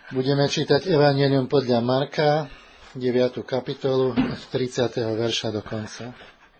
Budeme čítať Evangelium podľa Marka, 9. kapitolu, od 30. verša do konca.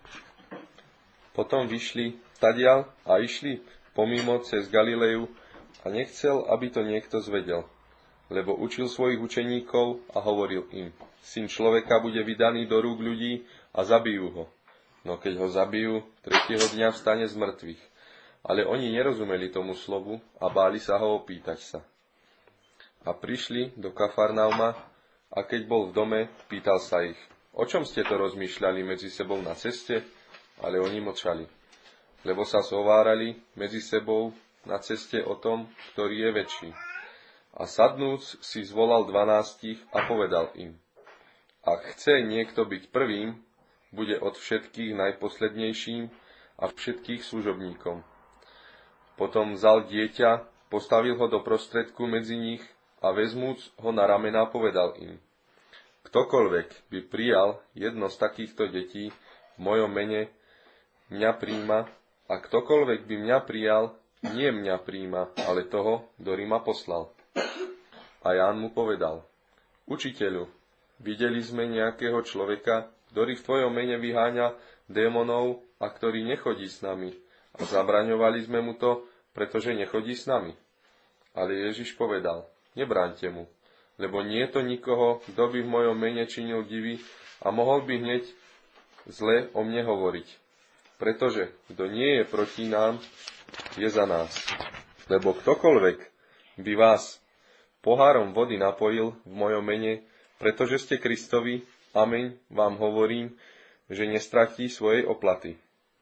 Potom vyšli tadiaľ a išli pomimo cez Galileju a nechcel, aby to niekto zvedel, lebo učil svojich učeníkov a hovoril im: Syn človeka bude vydaný do rúk ľudí a zabijú ho. No keď ho zabijú, tretieho dňa vstane z mŕtvych. Ale oni nerozumeli tomu slovu a báli sa ho opýtať sa. A prišli do Kafarnauma a keď bol v dome, pýtal sa ich: O čom ste to rozmýšľali medzi sebou na ceste? Ale oni mlčali, lebo sa zhovárali medzi sebou na ceste o tom, ktorý je väčší. A sadnúc si zvolal 12 a povedal im: Ak chce niekto byť prvým, bude od všetkých najposlednejším a všetkých služobníkom. Potom vzal dieťa, postavil ho do prostredku medzi nich a vezmúc ho na ramená povedal im: Ktokoľvek by prijal jedno z takýchto detí v mojom mene, mňa prijíma, a ktokoľvek by mňa prijal, nie mňa prijíma, ale toho, ktorý ma poslal. A Ján mu povedal: Učiteľu, videli sme nejakého človeka, ktorý v tvojom mene vyháňa démonov a ktorý nechodí s nami. A zabraňovali sme mu to, pretože nechodí s nami. Ale Ježiš povedal: Nebráňte mu, lebo nie je to nikoho, kto by v mojom mene činil divy a mohol by hneď zle o mne hovoriť. Pretože kto nie je proti nám, je za nás. Lebo ktokoľvek by vás pohárom vody napojil v mojom mene, pretože ste Kristovi, ameň vám hovorím, že nestratí svojej oplaty.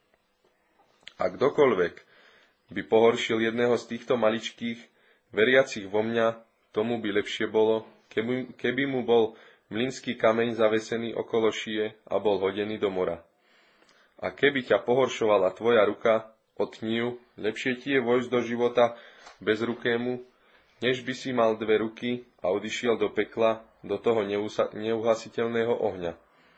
A kdokoľvek by pohoršil jedného z týchto maličkých, veriacich vo mňa, tomu by lepšie bolo, keby mu bol mlynský kameň zavesený okolo šie a bol hodený do mora. A keby ťa pohoršovala tvoja ruka, otni ju, lepšie ti je vojsť do života bezrukému, než by si mal 2 ruky a odišiel do pekla, do toho neuhasiteľného ohňa,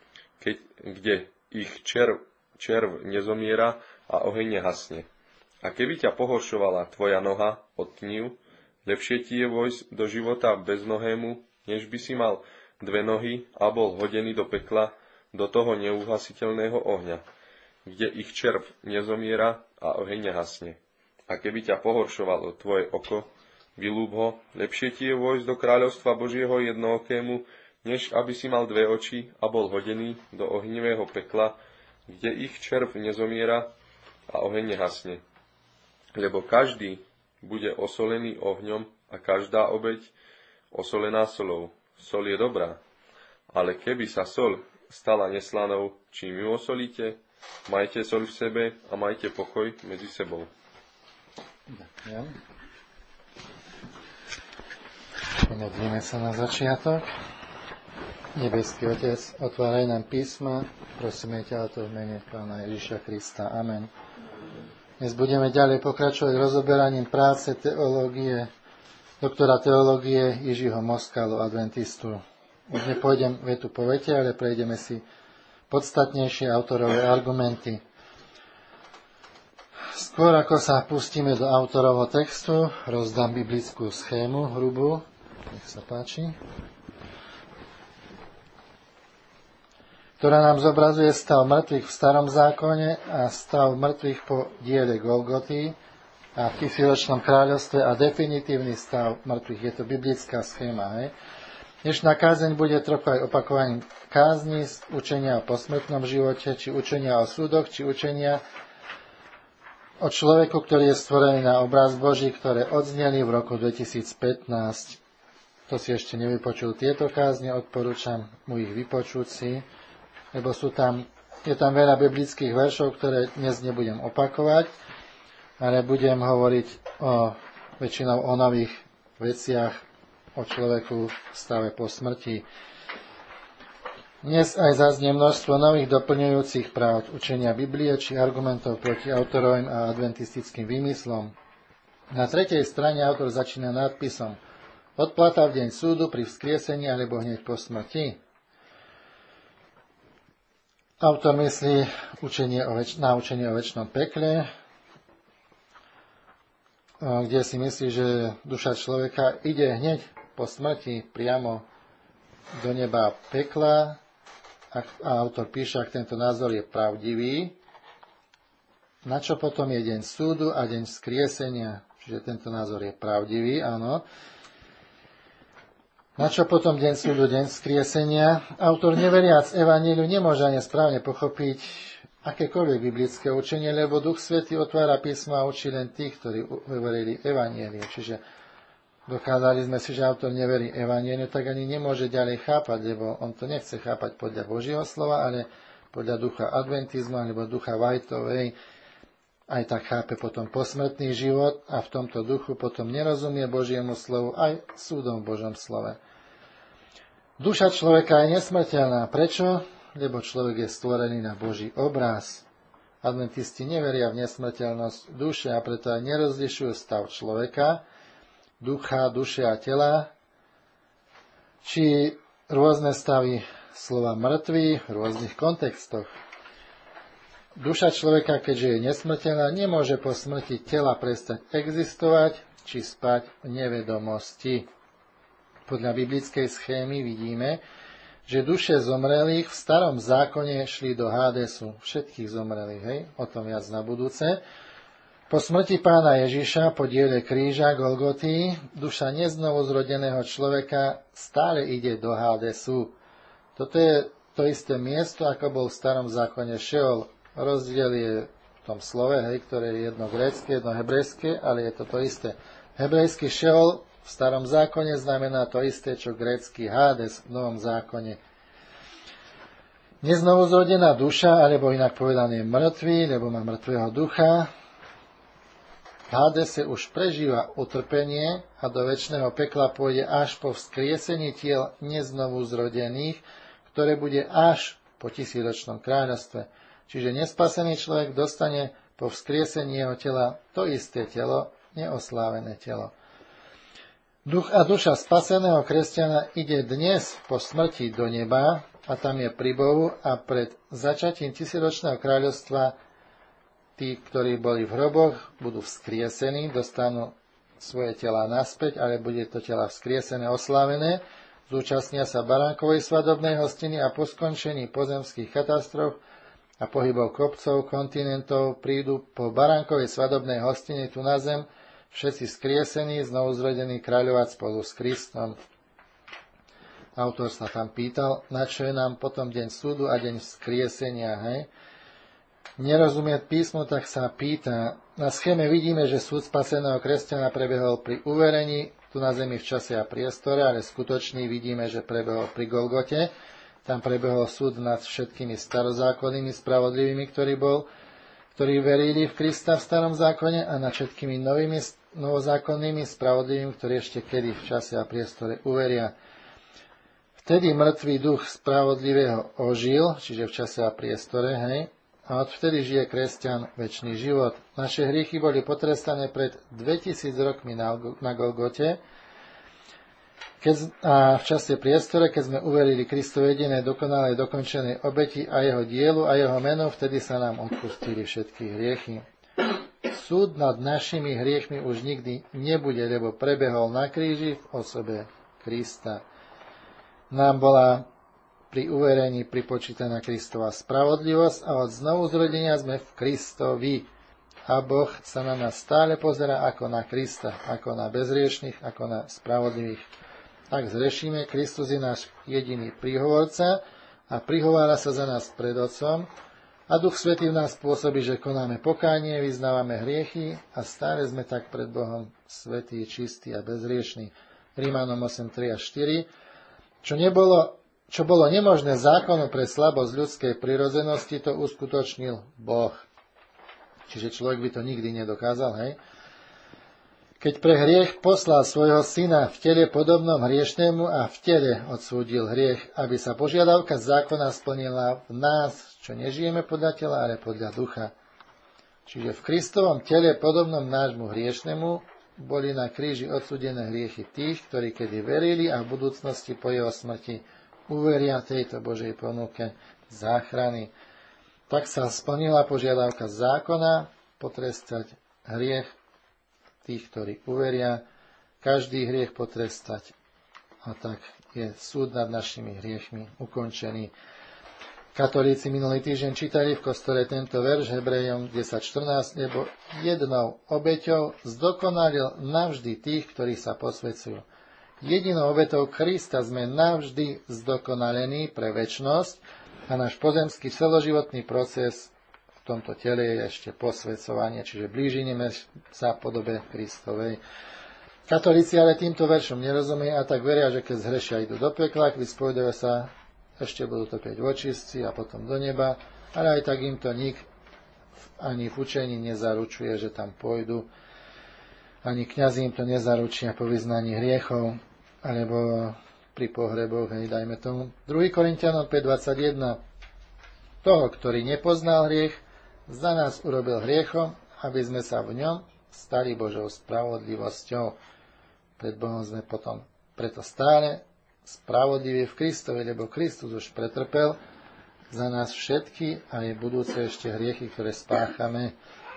kde ich červ nezomiera a oheň nehasne. A keby ťa pohoršovala tvoja noha, otni ju, lepšie ti je vojsť do života beznohému, než by si mal 2 nohy a bol hodený do pekla, do toho neuhasiteľného ohňa, kde ich červ nezomiera a oheň nehasne. A keby ťa pohoršovalo tvoje oko, vylúb ho, lepšie ti je vojsť do kráľovstva Božieho jednookému, než aby si mal 2 oči a bol hodený do ohnivého pekla, kde ich červ nezomiera a oheň nehasne. Lebo každý bude osolený ohňom a každá obeť osolená solou. Sol je dobrá, ale keby sa sol stala neslanou, čím ju osolíte, majte sol v sebe a majte pokoj medzi sebou. Ďakujem. Pomodlíme sa na začiatok. Nebeský Otec, otváraj nám písma, prosíme ťa o to v mene Pána Ježiša Krista. Amen. Dnes budeme ďalej pokračovať rozoberaním práce doktora teológie Jiřího Moskalu, adventistu. Už nepôjdem vetu po vete, ale prejdeme si podstatnejšie autorové argumenty. Skôr ako sa pustíme do autorovho textu, rozdám biblickú schému hrubú. Nech sa páči. Ktorá nám zobrazuje stav mŕtvych v starom zákone a stav mŕtvych po diele Golgoty a v 1000-ročnom kráľovstve a definitívny stav mŕtvych. Je to biblická schéma. Hej? Dnešná kázeň bude trochu aj opakovaním kázni z učenia o posmrtnom živote, či učenia o súdoch, či učenia o človeku, ktorý je stvorený na obraz Boží, ktoré odzneli v roku 2015. Kto si ešte nevypočul tieto kázne, odporúčam mu ich vypočuť si, lebo je tam veľa biblických veršov, ktoré dnes nebudem opakovať, ale budem hovoriť väčšinou o nových veciach, o človeku v stave po smrti. Dnes aj zaznie množstvo nových doplňujúcich práv učenia Biblie či argumentov proti autorovým a adventistickým výmyslom. Na 3. strane autor začína nadpisom: Odplata v deň súdu, pri vzkriesení alebo hneď po smrti. Autor myslí na učenie o večnom pekle, kde si myslí, že duša človeka ide hneď po smrti priamo do neba pekla, a autor píše, ak tento názor je pravdivý, na čo potom je deň súdu a deň vzkriesenia, čiže tento názor je pravdivý, áno. Na čo potom deň súdu, deň vzkriesenia? Autor neveriac evanjeliu nemôže ani správne pochopiť akékoľvek biblické učenie, lebo Duch Svätý otvára písmo a učí len tých, ktorí uverili evanjeliu. Čiže dokázali sme si, že autor neverí evanjeliu, tak ani nemôže ďalej chápať, lebo on to nechce chápať podľa Božieho slova, ale podľa ducha adventizmu alebo ducha Whiteovej. Aj tak chápe potom posmrtný život a v tomto duchu potom nerozumie Božiemu slovu aj súdom v Božom slove. Duša človeka je nesmrteľná. Prečo? Lebo človek je stvorený na Boží obraz. Adventisti neveria v nesmrteľnosť duše a preto aj nerozlišujú stav človeka, ducha, duše a tela, či rôzne stavy slova mŕtvy v rôznych kontextoch. Duša človeka, keďže je nesmrteľná, nemôže po smrti tela prestať existovať či spať v nevedomosti. Podľa biblickej schémy vidíme, že duše zomrelých v starom zákone šli do Hádesu. Všetkých zomrelých, hej? O tom viac na budúce. Po smrti pána Ježiša, po diele kríža Golgoty, duša neznovu zrodeného človeka stále ide do Hádesu. Toto je to isté miesto, ako bol v starom zákone Šeol. Rozdiel je v tom slove, hej, ktoré je jedno grécke, jedno hebrejské, ale je to isté. Hebrejský Šeol v starom zákone znamená to isté, čo grécky Hades v novom zákone. Neznovuzrodená duša, alebo inak povedané mŕtvy, lebo má mŕtvého ducha, v Hadese už prežíva utrpenie a do večného pekla pôjde až po vzkriesení tiel neznovuzrodených, ktoré bude až po 1000-ročnom kráľovstve. Čiže nespasený človek dostane po vzkriesení jeho tela to isté telo, neoslávené telo. Duch a duša spaseného kresťana ide dnes po smrti do neba a tam je pri Bohu a pred začatím 1000-ročného kráľovstva tí, ktorí boli v hroboch, budú vzkriesení, dostanú svoje tela naspäť, ale bude to tela vzkriesené, oslávené, zúčastnia sa baránkovej svadobnej hostiny a po skončení pozemských katastrof a pohybov kopcov, kontinentov prídu po baránkovej svadobnej hostine tu na zem všetci skriesení, znovuzrodení kráľovať spolu s Kristom. Autor sa tam pýtal, na čo je nám potom deň súdu a deň vzkriesenia, hej? Nerozumie písmu, tak sa pýta. Na schéme vidíme, že súd spaseného kresťana prebehol pri uverení tu na zemi v čase a priestore, ale skutočný vidíme, že prebehol pri Golgote. Tam prebehol súd nad všetkými starozákonnými spravodlivými, ktorí verili v Krista v starom zákone a nad všetkými novými novozákonnými spravodlivými, ktorí ešte kedy v čase a priestore uveria. Vtedy mŕtvý duch spravodlivého ožil, čiže v čase a priestore, hej, a odvtedy žije kresťan večný život. Naše hriechy boli potrestané pred 2000 rokmi na Golgote, a v čase priestore, keď sme uverili Kristovo jediné dokonalé dokončenej obeti a jeho dielu a jeho meno, vtedy sa nám odpustili všetky hriechy. Súd nad našimi hriechmi už nikdy nebude, lebo prebehol na kríži v osobe Krista. Nám bola pri uverení pripočítaná Kristova spravodlivosť a od znovuzrodenia sme v Kristovi. A Boh sa na nás stále pozerá ako na Krista, ako na bezriešných, ako na spravodlivých. Ak zrešíme, Kristus je náš jediný príhovorca a prihovára sa za nás pred Otcom a Duch Svätý v nás pôsobí, že konáme pokánie, vyznávame hriechy a stále sme tak pred Bohom svätí, čistí a bezriešní. Rímanom 8:3 a 4. Čo bolo nemožné zákonu pre slabosť ľudskej prirodzenosti, to uskutočnil Boh. Čiže človek by to nikdy nedokázal, hej? Keď pre hriech poslal svojho syna v tele podobnom hriešnému a v tele odsúdil hriech, aby sa požiadavka zákona splnila v nás, čo nežijeme podľa tela, ale podľa ducha. Čiže v Kristovom tele podobnom nášmu hriešnému boli na kríži odsúdené hriechy tých, ktorí kedy verili a v budúcnosti po jeho smrti uveria tejto Božej ponuke záchrany. Tak sa splnila požiadavka zákona potrestať hriech tých, ktorí uveria, každý hriech potrestať a tak je súd nad našimi hriechmi ukončený. Katolíci minulý týždeň čítali v kostole tento verš Hebrejom 10.14, lebo jednou obeťou zdokonalil navždy tých, ktorí sa posväcujú. Jedinou obetou Krista sme navždy zdokonalení pre večnosť a náš pozemský celoživotný proces v tomto tele je ešte posväcovanie, čiže blížime sa podobe Kristovej. Katolíci ale týmto veršom nerozumejú a tak veria, že keď zhrešia idú do pekla, keď spovedajú sa, ešte budú trpieť v očistci a potom do neba, ale aj tak im to nik ani v učení nezaručuje, že tam pôjdu. Ani kňazi im to nezaručia po vyznaní hriechov, alebo pri pohreboch, dajme tomu. 2. Korinťanom 5.21. Toho, ktorý nepoznal hriech, za nás urobil hriechom, aby sme sa v ňom stali Božou spravodlivosťou. Pred Bohom sme potom preto stále spravodliví v Kristovi, lebo Kristus už pretrpel za nás všetky a je budúce ešte hriechy, ktoré spáchame.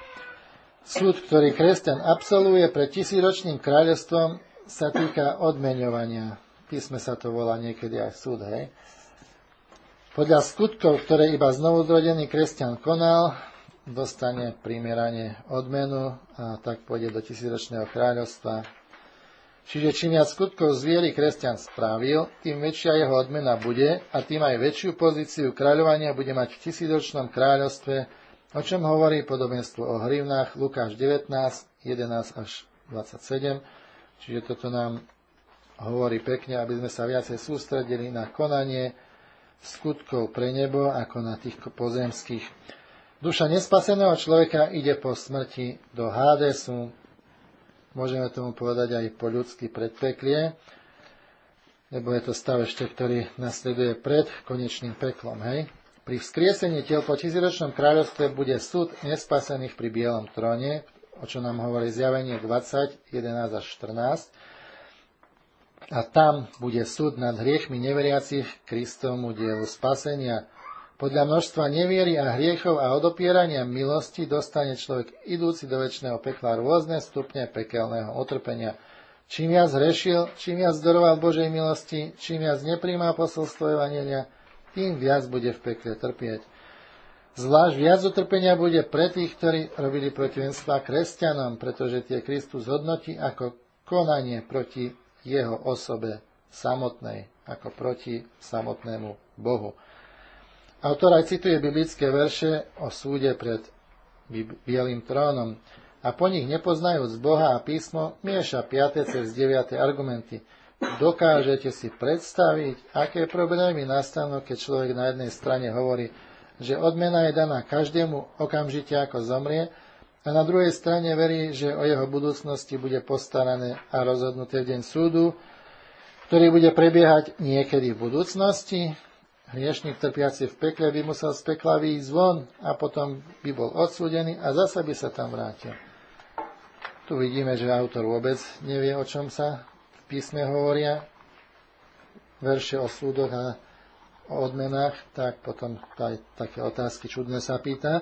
Súd, ktorý kresťan absolvuje pred tisícročným kráľovstvom, sa týka odmeňovania. V písme sa to volá niekedy aj súd, hej. Podľa skutkov, ktoré iba znovuzrodený kresťan konal, dostane primerane odmenu a tak pôjde do tisícročného kráľovstva. Čiže čím viac skutkov z viery kresťan spravil, tým väčšia jeho odmena bude a tým aj väčšiu pozíciu kráľovania bude mať v tisícročnom kráľovstve, o čom hovorí podobenstvo o hrivnách Lukáš 19, 11 až 27. Čiže toto nám hovorí pekne, aby sme sa viacej sústredili na konanie skutkov pre nebo ako na tých pozemských. Duša nespaseného človeka ide po smrti do Hádesu, môžeme tomu povedať aj po ľudsky predpeklie, lebo je to stav ešte, ktorý nasleduje pred konečným peklom. Hej? Pri vzkriesení tiel po tisícročnom kráľovstve bude súd nespasených pri bielom tróne, o čo nám hovorí Zjavenie 20, 11 až 14. A tam bude súd nad hriechmi neveriacich Kristovmu dielu spasenia. Podľa množstva neviery a hriechov a odopierania milosti dostane človek idúci do večného pekla rôzne stupne pekelného utrpenia. Čím viac hrešil, čím viac zdoroval Božej milosti, čím viac nepríjma posolstvo evanjelia, tým viac bude v pekle trpieť. Zvlášť viac utrpenia bude pre tých, ktorí robili protivenstva kresťanom, pretože tie Kristus hodnotí ako konanie proti jeho osobe samotnej, ako proti samotnému Bohu. Autor aj cituje biblické verše o súde pred bielým trónom a po nich nepoznajúc Boha a písmo mieša 5. cez 9. argumenty. Dokážete si predstaviť, aké problémy nastanú, keď človek na jednej strane hovorí, že odmena je daná každému okamžite ako zomrie a na druhej strane verí, že o jeho budúcnosti bude postarané a rozhodnuté v deň súdu, ktorý bude prebiehať niekedy v budúcnosti. Hriešnik trpiaci v pekle by musel z pekla vyjsť von a potom by bol odsúdený a zasa by sa tam vrátil. Tu vidíme, že autor vôbec nevie, o čom sa v písme hovoria. Verše o súdoch a o odmenách, tak potom aj také otázky čudné sa pýta.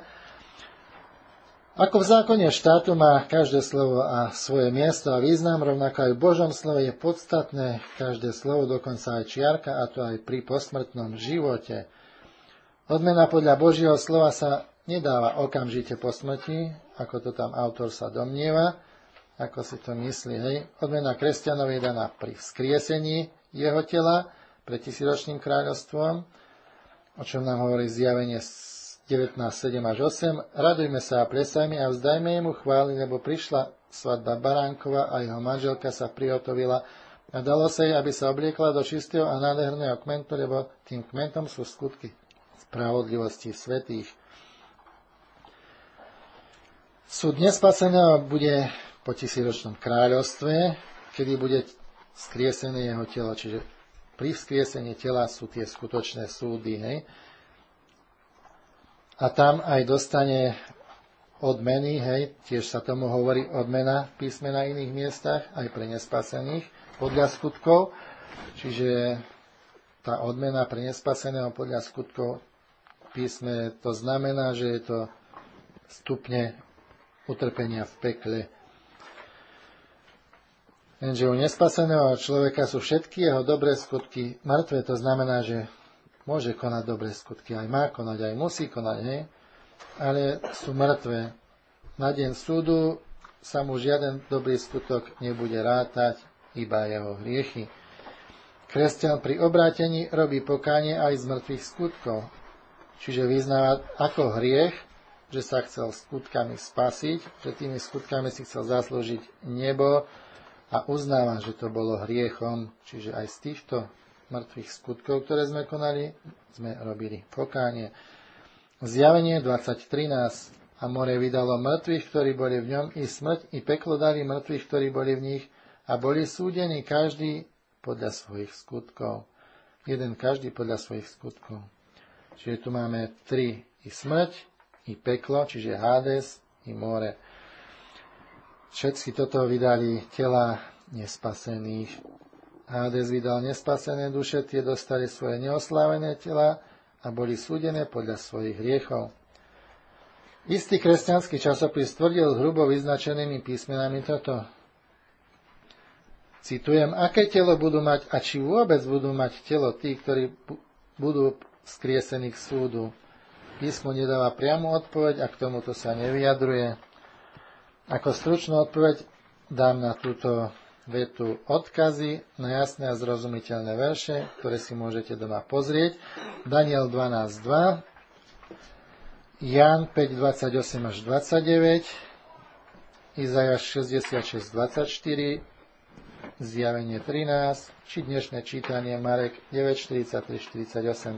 Ako v zákone štátu má každé slovo a svoje miesto a význam, rovnako aj v Božom slove je podstatné každé slovo, dokonca aj čiarka, a to aj pri posmrtnom živote. Odmena podľa Božieho slova sa nedáva okamžite po smrti, ako to tam autor sa domnieva, ako si to myslí. Hej. Odmena kresťanov je daná pri vzkriesení jeho tela pred tisícročným kráľovstvom, o čom nám hovorí Zjavenie 19:7 až 8. Radujme sa a plesajme a vzdajme jemu chvály, lebo prišla svadba baránkova a jeho manželka sa prihotovila a dalo sa jej, aby sa obliekla do čistého a nádherného kmentu, lebo tým kmentom sú skutky spravodlivosti svätých. Súd nespaseného bude po tisícročnom kráľovstve, kedy bude skriesené jeho telo, čiže pri vzkriesení tela sú tie skutočné súdy, hej. A tam aj dostane odmeny, hej, tiež sa tomu hovorí odmena v písme na iných miestach, aj pre nespasených, podľa skutkov. Čiže tá odmena pre nespaseného podľa skutkov v písme, to znamená, že je to stupne utrpenia v pekle. Lenže u nespaseného človeka sú všetky jeho dobré skutky mŕtve. To znamená, že môže konať dobré skutky, aj má konať, aj musí konať, hej? Ale sú mŕtve. Na deň súdu sa mu žiaden dobrý skutok nebude rátať, iba jeho hriechy. Kresťan pri obrátení robí pokánie aj z mŕtvych skutkov. Čiže vyznáva ako hriech, že sa chcel skutkami spasiť, že tými skutkami si chcel zaslúžiť nebo, a uznáva, že to bolo hriechom, čiže aj z týchto mŕtvych skutkov, ktoré sme konali, sme robili pokánie. Zjavenie 20.13. A more vydalo mŕtvych, ktorí boli v ňom, i smrť, i peklo dali mŕtvych, ktorí boli v nich, a boli súdení každý podľa svojich skutkov. Jeden každý podľa svojich skutkov. Čiže tu máme 3, i smrť, i peklo, čiže Hades, i more. Všetci toto vydali tela nespasených. Hades vydal nespasené duše, tie dostali svoje neoslávené tela a boli súdené podľa svojich hriechov. Istý kresťanský časopis tvrdil hrubo vyznačenými písmenami toto. Citujem, aké telo budú mať a či vôbec budú mať telo tí, ktorí budú skriesení k súdu. Písmo nedáva priamu odpoveď a k tomuto sa nevyjadruje. Ako stručnú odpoveď dám na túto vetu odkazy na jasné a zrozumiteľné verše, ktoré si môžete doma pozrieť. Daniel 12.2, Ján 5.28 až 29, Izajáš 66.24, Zjavenie 13, či dnešné čítanie Marek 9.43-48.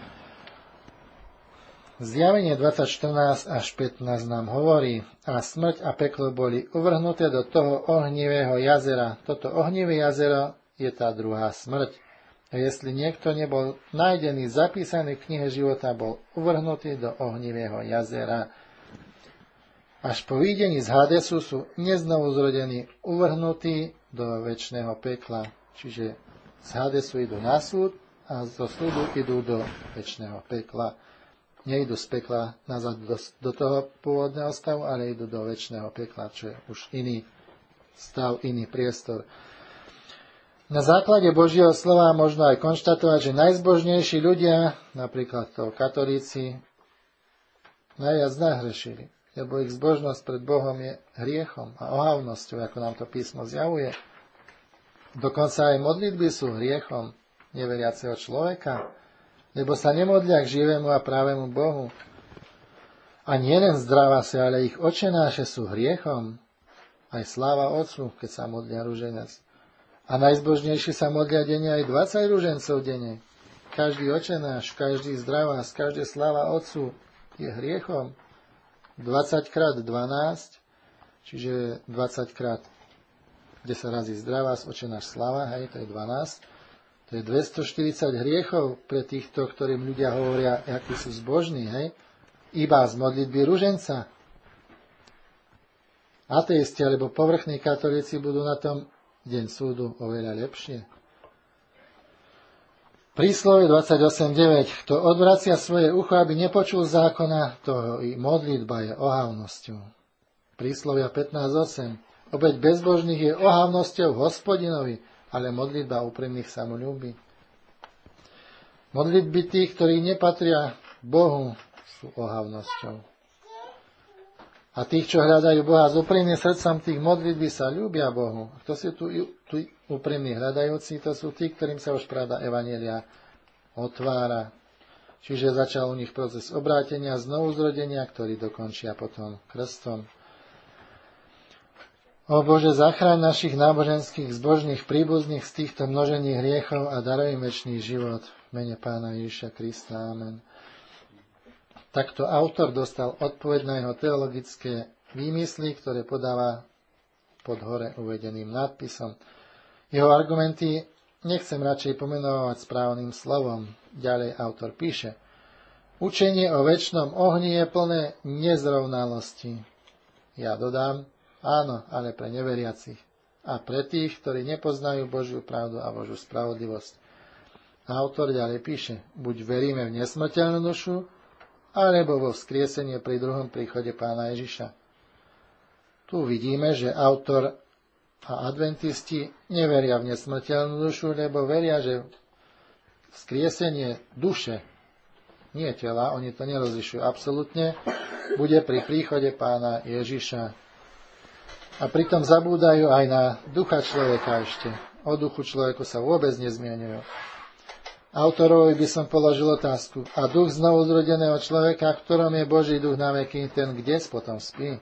Zjavenie 20.14 až 15 nám hovorí, a smrť a peklo boli uvrhnuté do toho ohnivého jazera. Toto ohnivé jazero je tá druhá smrť. A jestli niekto nebol nájdený, zapísaný v knihe života, bol uvrhnutý do ohnivého jazera. Až po výjdení z Hadesu sú neznovu zrodení uvrhnutí do večného pekla. Čiže z Hadesu idú na súd a zo súdu idú do večného pekla. Nejdu z pekla nazad do toho pôvodného stavu, ale idú do večného pekla, čo je už iný stav, iný priestor. Na základe Božieho slova možno aj konštatovať, že najzbožnejší ľudia, napríklad to katolíci, najviac nahrešili, lebo ich zbožnosť pred Bohom je hriechom a ohavnosťou, ako nám to písmo zjavuje. Dokonca aj modlitby sú hriechom neveriaceho človeka, lebo sa nemodlia k živému a právemu Bohu. A nielen zdravá sa, ale ich očenáše sú hriechom. Aj sláva Otcu, keď sa modlia ruženec. A najzbožnejší sa modlia denne aj 20 ružencov denne. Každý očenáš, každý zdravás, každé sláva Otcu je hriechom. 20 krát 12, čiže 20 krát 10 razy zdravás, očenáš sláva, hej, to je 12. To je 240 hriechov pre týchto, ktorým ľudia hovoria, akí sú zbožní, hej? Iba z modlitby ruženca. Ateisti alebo povrchní katolíci budú na tom deň súdu oveľa lepšie. Príslovie 28.9. Kto odvracia svoje ucho, aby nepočul zákona, toho i modlitba je ohavnosťou. Príslovia 15.8. Obeť bezbožných je ohavnosťou Hospodinovi, ale modlitba úprimných sa mu ľúbi. Modlitby tých, ktorí nepatria Bohu, sú ohavnosťou. A tých, čo hľadajú Boha s úprimným srdcom, tých modlitby sa ľúbia Bohu. A kto sú tu úprimní hľadajúci, to sú tí, ktorým sa už pravda evanjelia otvára. Čiže začal u nich proces obrátenia, znovuzrodenia, ktorý dokončia potom krstom. O Bože, zachráň našich náboženských zbožných príbuzných z týchto množení hriechov a daruj im večný život. V mene Pána Ježiša Krista. Amen. Takto autor dostal odpoveď na jeho teologické výmysly, ktoré podáva pod hore uvedeným nadpisom. Jeho argumenty nechcem radšej pomenovať správnym slovom. Ďalej autor píše: Učenie o večnom ohni je plné nezrovnalosti. Ja dodám, áno, ale pre neveriacich a pre tých, ktorí nepoznajú Božiu pravdu a Božiu spravodlivosť. Autor ďalej píše: buď veríme v nesmrteľnú dušu, alebo vo vzkriesenie pri druhom príchode Pána Ježiša. Tu vidíme, že autor A adventisti neveria v nesmrteľnú dušu, lebo veria, že vzkriesenie duše, nie tela, oni to nerozlišujú absolútne, bude pri príchode Pána Ježiša. A pritom zabúdajú aj na ducha človeka ešte. O duchu človeku sa vôbec nezmieňujú. Autorovi by som položil otázku. A duch znovu zrodeného človeka, v ktorom je Boží duch na veky, ten kde potom spí?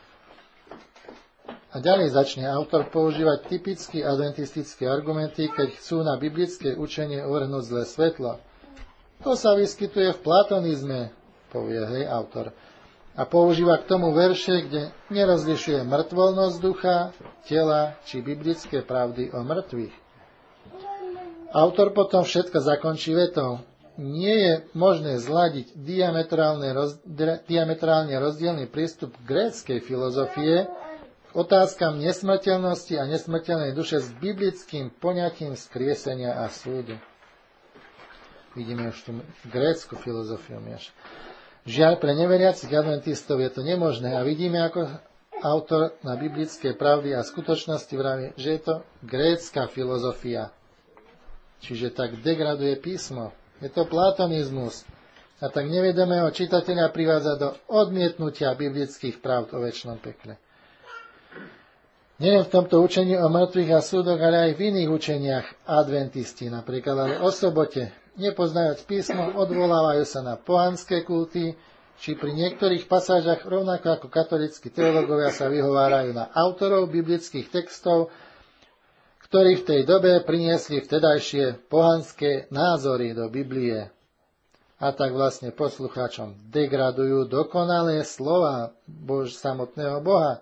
A ďalej začne autor používať typicky adventistické argumenty, keď chcú na biblické učenie uvrhnúť zlé svetlo. To sa vyskytuje v platonizme, povie autor. A používa k tomu verše, kde nerozlišuje mŕtvolnosť ducha, tela či biblické pravdy o mŕtvych. Autor potom všetko zakončí vetou. Nie je možné zladiť diametrálne rozdielny prístup gréckej filozofie k otázkam nesmrteľnosti a nesmrteľnej duše s biblickým poňatím skriesenia a súdu. Vidíme už tú grécku filozofiu mieša. Žiaľ, pre neveriacich adventistov je to nemožné a vidíme, ako autor na biblické pravdy a skutočnosti vraví, že je to grécka filozofia. Čiže tak degraduje písmo. Je to platonizmus. A tak nevedomého čitateľa privádza do odmietnutia biblických pravd o večnom pekle. Nie v tomto učení o mŕtvych a súdoch, ale aj v iných učeniach adventisti, napríklad ale o sobote, nepoznajúc písmo, odvolávajú sa na pohanské kulty, či pri niektorých pasážach, rovnako ako katolícki teológovia, sa vyhovárajú na autorov biblických textov, ktorí v tej dobe priniesli vtedajšie pohanské názory do Biblie. A tak vlastne poslucháčom degradujú dokonalé slova samotného Boha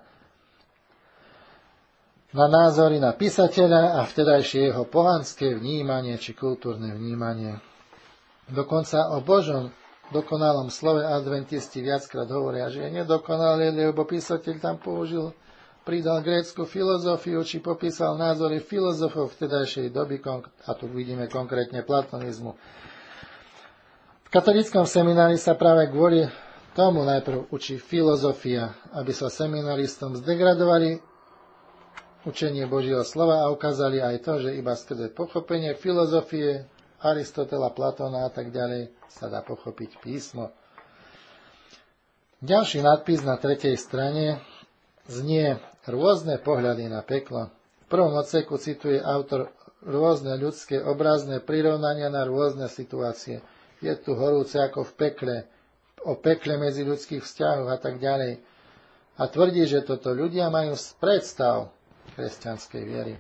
na názory na písateľa a vtedajšie jeho pohanské vnímanie či kultúrne vnímanie. Dokonca o Božom dokonalom slove adventisti viackrát hovoria, že je nedokonalé, lebo písateľ tam pridal grécku filozofiu, či popísal názory filozofov vtedajšej doby, a tu vidíme konkrétne platonizmu. V katolíckom seminári sa práve kvôli tomu najprv učí filozofia, aby sa seminaristom zdegradovali učenie Božieho slova a ukázali aj to, že iba skrze pochopenie filozofie Aristotela, Platóna a tak ďalej sa dá pochopiť písmo. Ďalší nadpis na 3. strane znie rôzne pohľady na peklo. V prvom odseku cituje autor rôzne ľudské obrazné prirovnania na rôzne situácie. Je tu horúce ako v pekle, o pekle medzi ľudských vzťahov a tak ďalej. A tvrdí, že toto ľudia majú z predstav kresťanskej viery.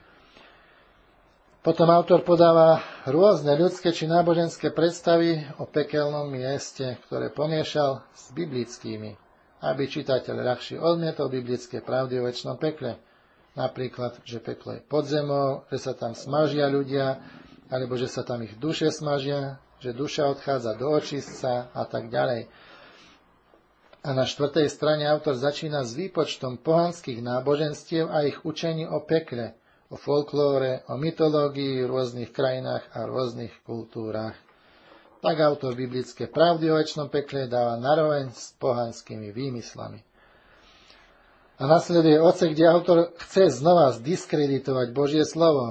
Potom autor podáva rôzne ľudské či náboženské predstavy o pekelnom mieste, ktoré pomiešal s biblickými, aby čitateľ ľahšie odmietol biblické pravdy o večnom pekle. Napríklad, že peklo je pod zemou, že sa tam smažia ľudia, alebo že sa tam ich duše smažia, že duša odchádza do očistca a tak ďalej. A na 4. strane autor začína s výpočtom pohanských náboženstiev a ich učení o pekle, o folklóre, o mytológii v rôznych krajinách a rôznych kultúrach. Tak autor biblické pravdy o večnom pekle dáva naroveň s pohanskými výmyslami. A nasleduje odsek, kde autor chce znova zdiskreditovať Božie slovo.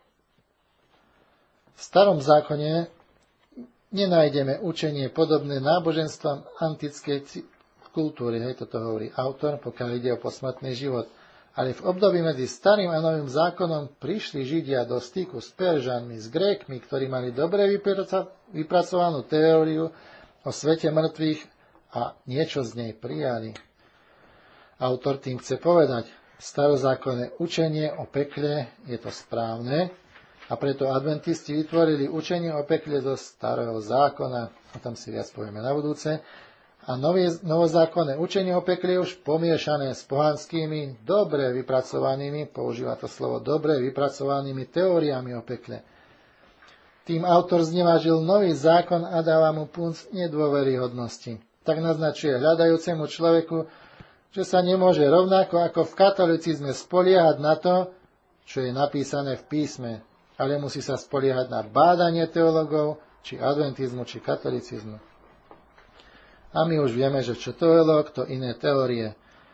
V Starom zákone nenájdeme učenie podobné náboženstvám antickej kultúry, toto hovorí autor, pokiaľ ide o posmrtný život. Ale v období medzi Starým a Novým zákonom prišli Židia do styku s Peržanmi, s Grékmi, ktorí mali dobre vypracovanú teóriu o svete mŕtvych a niečo z nej prijali. Autor tým chce povedať, starozákonné učenie o pekle je to správne a preto adventisti vytvorili učenie o pekle zo Starého zákona, o tom si viac povieme na budúce, a novozákonné učenie o pekle je už pomiešané s pohanskými, dobre vypracovanými, používa to slovo dobre vypracovanými teóriami o pekle. Tým autor znevážil nový zákon a dáva mu punc nedôveryhodnosti. Tak naznačuje hľadajúcemu človeku, že sa nemôže rovnako ako v katolicizme spoliehať na to, čo je napísané v písme, ale musí sa spoliehať na bádanie teológov, či adventizmu, či katolicizmu. A my už vieme, že čo teológ, to iné teórie.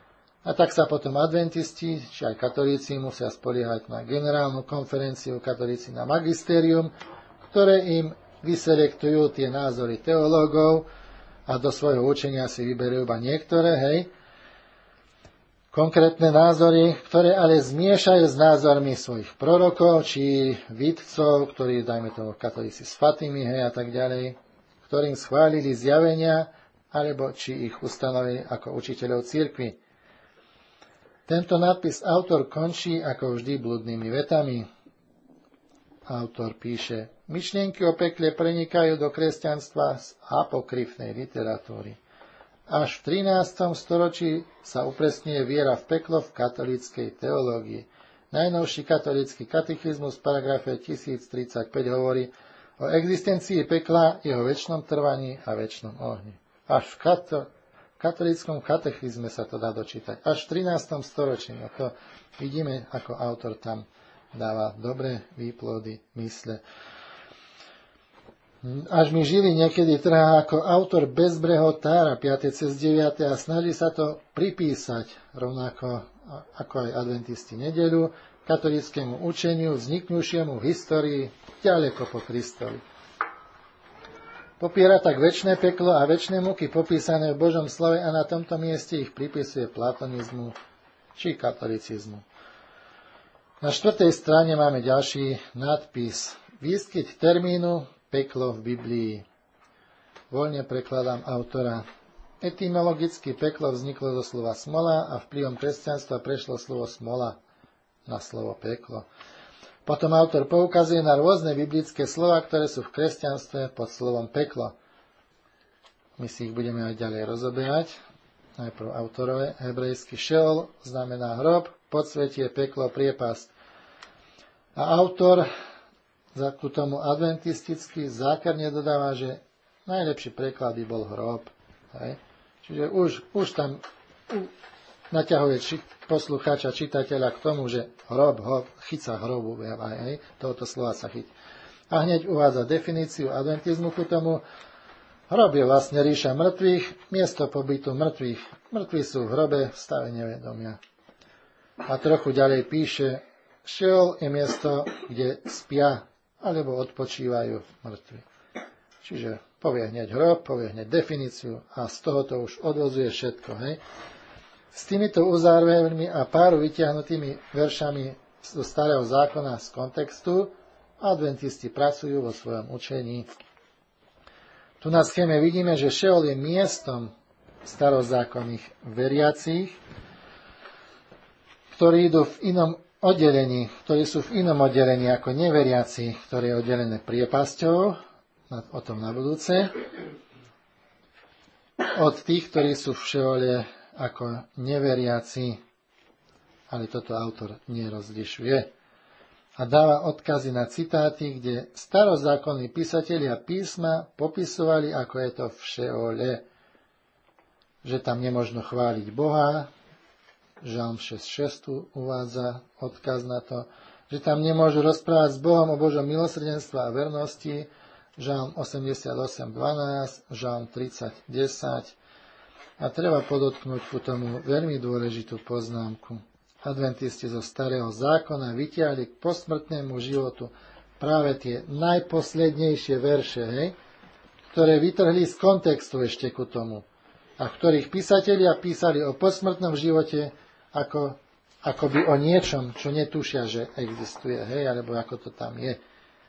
A tak sa potom adventisti, či aj katolíci, musia spoliehať na generálnu konferenciu, katolíci na magistérium, ktoré im vyselektujú tie názory teológov a do svojho učenia si vyberú iba niektoré, konkrétne názory, ktoré ale zmiešajú s názormi svojich prorokov, či vidcov, ktorí, dajme tomu, katolíci s Fatimy, a tak ďalej, ktorým schválili zjavenia, alebo či ich ustanovili ako učiteľov cirkvi. Tento nadpis autor končí ako vždy blúdnymi vetami. Autor píše: myšlienky o pekle prenikajú do kresťanstva z apokryfnej literatúry. Až v 13. storočí sa upresňuje viera v peklo v katolíckej teológii. Najnovší katolícky katechizmus v paragrafe 1035 hovorí o existencii pekla, jeho večnom trvaní a večnom ohni. Až v katolíckom katechizme sa to dá dočítať. Až v 13. storočí. A to vidíme, ako autor tam dáva dobré výplody mysle. Až mi žili niekedy trhá ako autor Bezbreho Tára 5. cez 9. a snaží sa to pripísať, rovnako ako aj adventisti nedeľu, katolíckému učeniu, vzniknúšiemu v histórii ďaleko po Kristovi. Popiera tak večné peklo a večné muky popísané v Božom slove a na tomto mieste ich pripisuje platonizmu či katolicizmu. Na 4. strane máme ďalší nadpis. Výskyt termínu peklo v Biblii. Voľne prekladám autora. Etymologicky peklo vzniklo zo slova smola a vplyvom kresťanstva prešlo slovo smola na slovo peklo. Potom autor poukazuje na rôzne biblické slova, ktoré sú v kresťanstve pod slovom peklo. My si ich budeme aj ďalej rozoberať. Najprv autorové. Hebrejský Šeol znamená hrob, podsvetie, peklo, priepasť. A autor ku tomu adventisticky zákerne dodáva, že najlepší preklad by bol hrob. Hej. Čiže už tam naťahuje poslucháča, čitateľa k tomu, že hrob, chyť sa hrobu, hej, tohoto slova sa chyť. A hneď uvádza definíciu adventizmu ku tomu. Hrob je vlastne ríša mŕtvych, miesto pobytu mŕtvych. Mŕtvi sú v hrobe v stave nevedomia. A trochu ďalej píše, Šeol je miesto, kde spia alebo odpočívajú mŕtvi. Čiže povie hneď hrob, povie hneď definíciu a z toho to už odvozuje všetko. Hej. S týmito uzávermi a pár vytiahnutými veršami zo Starého zákona z kontextu adventisti pracujú vo svojom učení. Tu na schéme vidíme, že Šeol je miestom starozákonných veriacich, ktorí idú v inom oddelení, ktorí sú v inom oddelení ako neveriaci, ktoré je oddelené priepasťou, o tom na budúce, od tých, ktorí sú v Šeole ako neveriaci, ale toto autor nerozlišuje. A dáva odkazy na citáty, kde starozákonní písatelia písma popisovali, ako je to v Šeole, že tam nemožno chváliť Boha, Žalm 6.6 uvádza odkaz na to, že tam nemôžu rozprávať s Bohom o Božom milosrdenstve a vernosti, Žalm 88.12, Žalm 30.10. A treba podotknúť ku tomu veľmi dôležitú poznámku. Adventisti zo Starého zákona vytiahli k posmrtnému životu práve tie najposlednejšie verše, ktoré vytrhli z kontextu ešte ku tomu, a v ktorých písatelia písali o posmrtnom živote ako by o niečom, čo netušia, že existuje, alebo ako to tam je.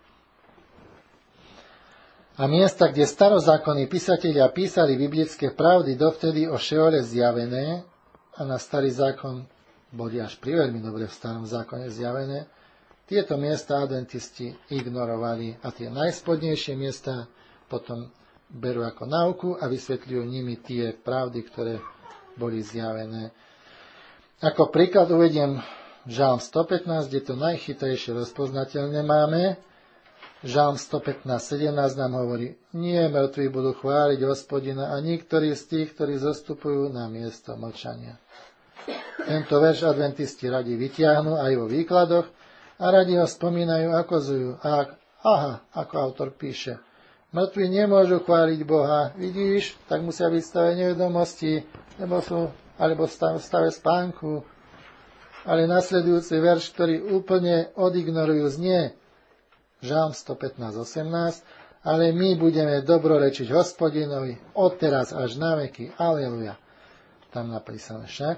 A miesta, kde starozákonní písatelia písali biblické pravdy, dovtedy o Šeole zjavené, a na Starý zákon boli až priveľmi dobre v Starom zákone zjavené, tieto miesta adventisti ignorovali a tie najspodnejšie miesta potom berú ako nauku a vysvetľujú nimi tie pravdy, ktoré boli zjavené. Ako príklad uvediem Žalm 115, kde to najchytrejšie rozpoznateľné máme. Žalm 115.17 nám hovorí, nie mŕtvi budú chváliť Hospodina a niektorí z tých, ktorí zostupujú na miesto mlčania. Tento verš adventisti radi vytiahnu aj vo výkladoch a radi ho spomínajú, akazujú. Ako autor píše, mŕtvi nemôžu chváliť Boha, vidíš, tak musia byť v stave nevedomosti, lebo sú alebo v stave spánku. Ale nasledujúci verš, ktorý úplne odignorujú, znie Žalm 115:18, ale my budeme dobrorečiť Hospodinovi odteraz až na veky. Aleluja. Tam napísané však.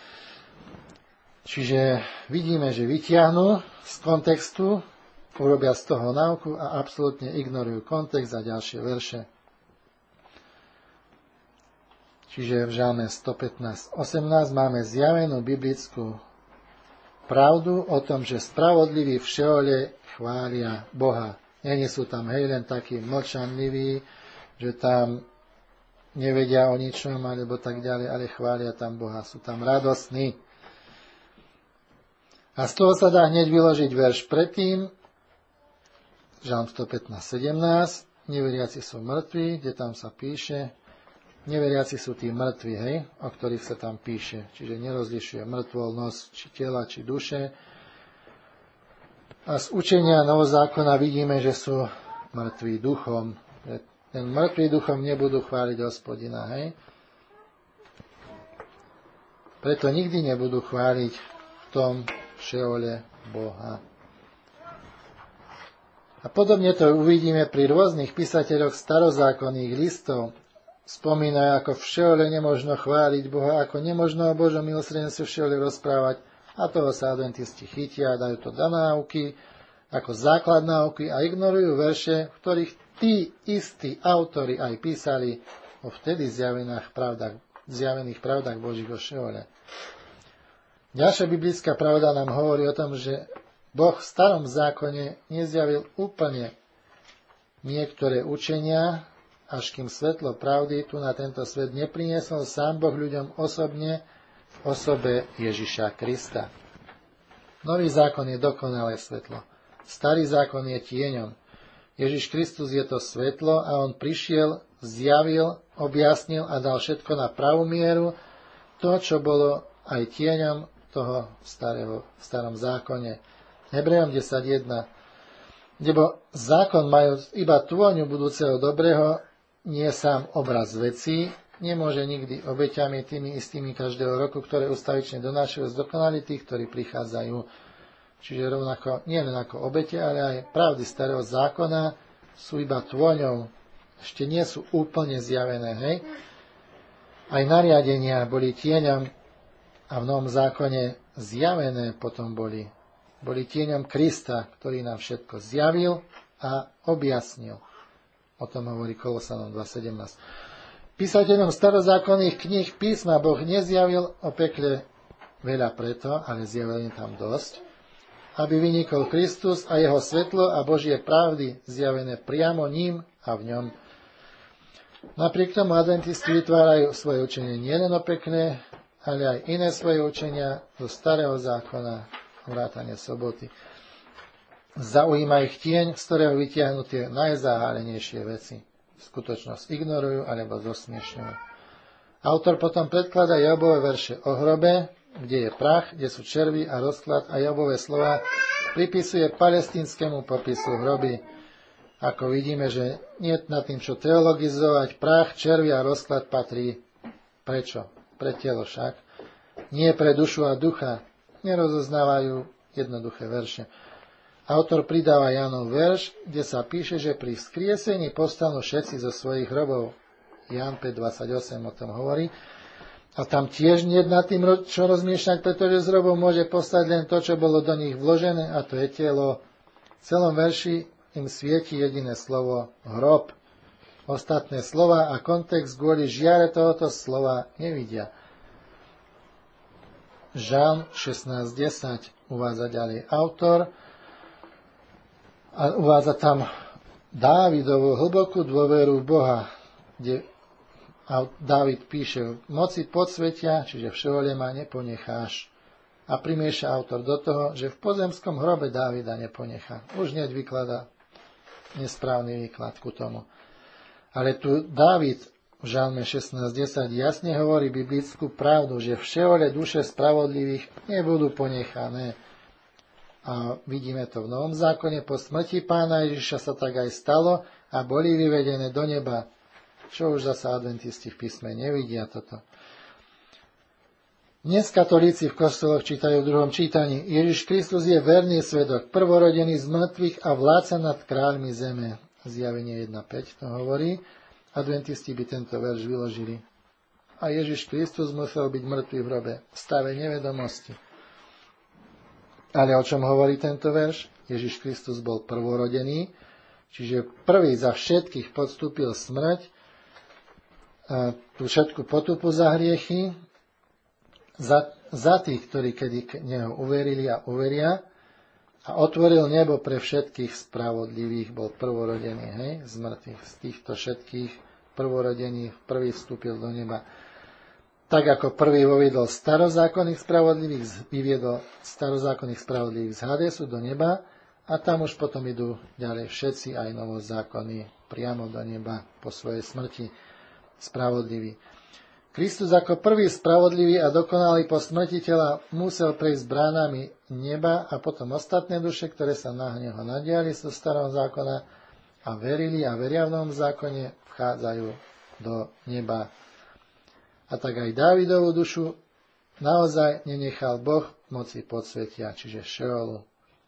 Čiže vidíme, že vytiahnu z kontextu, urobia z toho náuku a absolútne ignorujú kontext a ďalšie verše. Čiže v Žalme 115:18 máme zjavenú biblickú pravdu o tom, že spravodliví v Šeole chvália Boha. Nie sú tam len takí mlčanliví, že tam nevedia o ničom, alebo tak ďalej, ale chvália tam Boha. Sú tam radosní. A z toho sa dá hneď vyložiť verš predtým, Žalm 115:17, neveriaci sú mŕtvi, kde tam sa píše, neveriaci sú tí mŕtvi, hej, o ktorých sa tam píše. Čiže nerozlišuje mŕtvolnosť, či tela, či duše. A z učenia Novozákona vidíme, že sú mŕtvi duchom. Ten mŕtvi duchom nebudú chváliť Hospodina, hej. Preto nikdy nebudú chváliť v tom Šeole Boha. A podobne to uvidíme pri rôznych písateľoch starozákonných listov. Spomínajú, ako v Šeole nemožno chváliť Boha, ako nemožno o Božom milosrdenstve v Šeole rozprávať. A toho sa adventisti chytia, dajú to do náuky, ako základ náuky a ignorujú verše, v ktorých tí istí autori aj písali o vtedy zjavených pravdách Božích o Šeole. Ďalšia biblická pravda nám hovorí o tom, že Boh v starom zákone nezjavil úplne niektoré učenia, až kým svetlo pravdy tu na tento svet nepriniesol sám Boh ľuďom osobne v osobe Ježiša Krista. Nový zákon je dokonalé svetlo. Starý zákon je tieňom. Ježiš Kristus je to svetlo a on prišiel, zjavil, objasnil a dal všetko na pravú mieru, to, čo bolo aj tieňom toho v starom zákone. Hebrejom 10:1. Lebo zákon majú iba tôňu budúceho dobrého, nie sám obraz vecí, nemôže nikdy obeťami tými istými každého roku, ktoré ustavične donášajú zdokonali tých, ktorí prichádzajú. Čiže rovnako, nie len ako obete, ale aj pravdy starého zákona sú iba tôňou. Ešte nie sú úplne zjavené, hej. Aj nariadenia boli tieňom a v Novom zákone zjavené potom boli tieňom Krista, ktorý nám všetko zjavil a objasnil. O tom hovorí Kolosanom 2:17. Písateľom starozákonných kníh písma Boh nezjavil o pekle veľa preto, ale zjavil im tam dosť, aby vynikol Kristus a jeho svetlo a Božie pravdy zjavené priamo ním a v ňom. Napriek tomu adventisti vytvárajú svoje učenie nielen o pekle, ale aj iné svoje učenia zo starého zákona, vrátane soboty. Zaujíma ich tieň, z ktorého vytiahnu tie najzáhalenejšie veci. Skutočnosť ignorujú alebo zosmiešňujú. Autor potom predkladá Jobové verše o hrobe, kde je prach, kde sú červy a rozklad, a Jobové slova pripisuje palestínskemu popisu hroby. Ako vidíme, že nie nad tým, čo teologizovať, prach, červy a rozklad patrí. Prečo? Pre telo však. Nie pre dušu a ducha. Nerozoznávajú jednoduché verše. Autor pridáva Jánov verš, kde sa píše, že pri vzkriesení povstanú všetci zo svojich hrobov. Ján 5:28 o tom hovorí. A tam tiež nie nad tým, čo rozmýšľať, pretože z hrobov môže povstať len to, čo bolo do nich vložené, a to je telo. V celom verši im svieti jediné slovo hrob. Ostatné slova a kontext kvôli žiare tohoto slova nevidia. Žalm 16:10 uvádza ďalej autor a uvádza tam Dávidovú hlbokú dôveru v Boha, kde Dávid píše: v moci podsvetia, čiže v Šeole ma neponecháš. A primieša autor do toho, že v pozemskom hrobe Dávida neponechá. Už hneď vykladá nesprávny výklad ku tomu. Ale tu Dávid v Žalme 16:10 jasne hovorí biblickú pravdu, že v Šeole duše spravodlivých nebudú ponechané. A vidíme to v Novom zákone. Po smrti Pána Ježiša sa tak aj stalo a boli vyvedené do neba. Čo už zasa adventisti v písme nevidia toto. Dnes katolíci v kostoloch čítajú v druhom čítaní: Ježiš Kristus je verný svedok, prvorodený z mŕtvych a vládca nad kráľmi zeme. Zjavenie 1.5 to hovorí. Adventisti by tento verš vyložili. A Ježiš Kristus musel byť mŕtvý v hrobe, v stave nevedomosti. Ale o čom hovorí tento verš? Ježiš Kristus bol prvorodený, čiže prvý za všetkých podstúpil smrť, a tú všetku potupu za hriechy, za tých, ktorí kedy k neho uverili a uveria, a otvoril nebo pre všetkých spravodlivých, bol prvorodený, hej, z mŕtvych, z týchto všetkých prvorodených, prvý vstúpil do neba. Tak ako prvý vyviedol starozákonných spravodlivých z Hadesu do neba, a tam už potom idú ďalej všetci, aj novozákonní, priamo do neba po svojej smrti spravodliví. Kristus ako prvý spravodlivý a dokonalý po smrti tela musel prejsť bránami neba a potom ostatné duše, ktoré sa na neho nadiali zo starého zákona a verili a veria v novom zákone, vchádzajú do neba. A tak aj Dávidovú dušu naozaj nenechal Boh moci podsvetia, čiže Šeolu.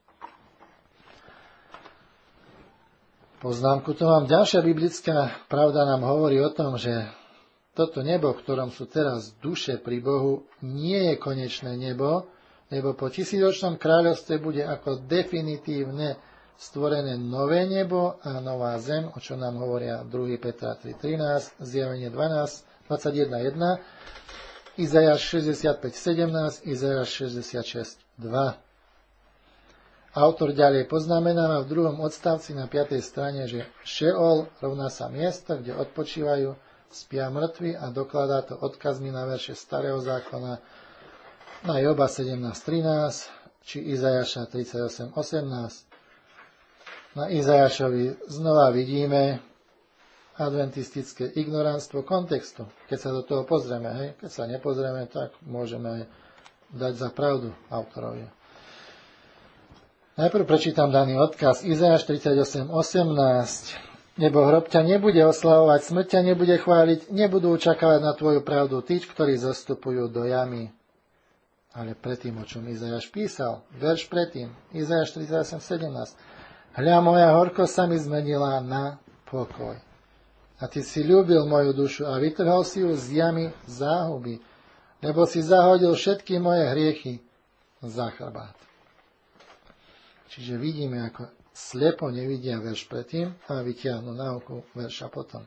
Poznámku to mám. Ďalšia biblická pravda nám hovorí o tom, že toto nebo, v ktorom sú teraz duše pri Bohu, nie je konečné nebo, lebo po tisícročnom kráľovstve bude ako definitívne stvorené nové nebo a nová zem, o čo nám hovoria 2. Petra 3.13, Zjavenie 21.1, Izajáš 65.17, Izajáš 66.2. Autor ďalej poznamenáva v 2. odstavci na 5. strane, že Šeol rovná sa miesto, kde odpočívajú, spia mŕtvi, a dokladá to odkazmi na verše Starého zákona, na Joba 17.13 či Izajaša 38.18. Na Izajašovi znova vidíme adventistické ignorantstvo kontextu. Keď sa do toho pozrieme, hej? Keď sa nepozrieme, tak môžeme dať za pravdu autorovi. Najprv prečítam daný odkaz. Izajáš 38.18. Nebo hrob ťa nebude oslavovať, smrť ťa nebude chváliť, nebudú očakávať na tvoju pravdu tí, ktorí zastupujú do jamy. Ale predtým, o čom Izajáš písal, verš predtým, Izajáš 38.17. Hľa, moja horkosť sa mi zmenila na pokoj. A ty si ľúbil moju dušu a vytrhol si ju z jamy záhuby, lebo si zahodil všetky moje hriechy za chrbát. Čiže vidíme, ako slepo nevidia verš predtým a vytiahnu náuku verša potom.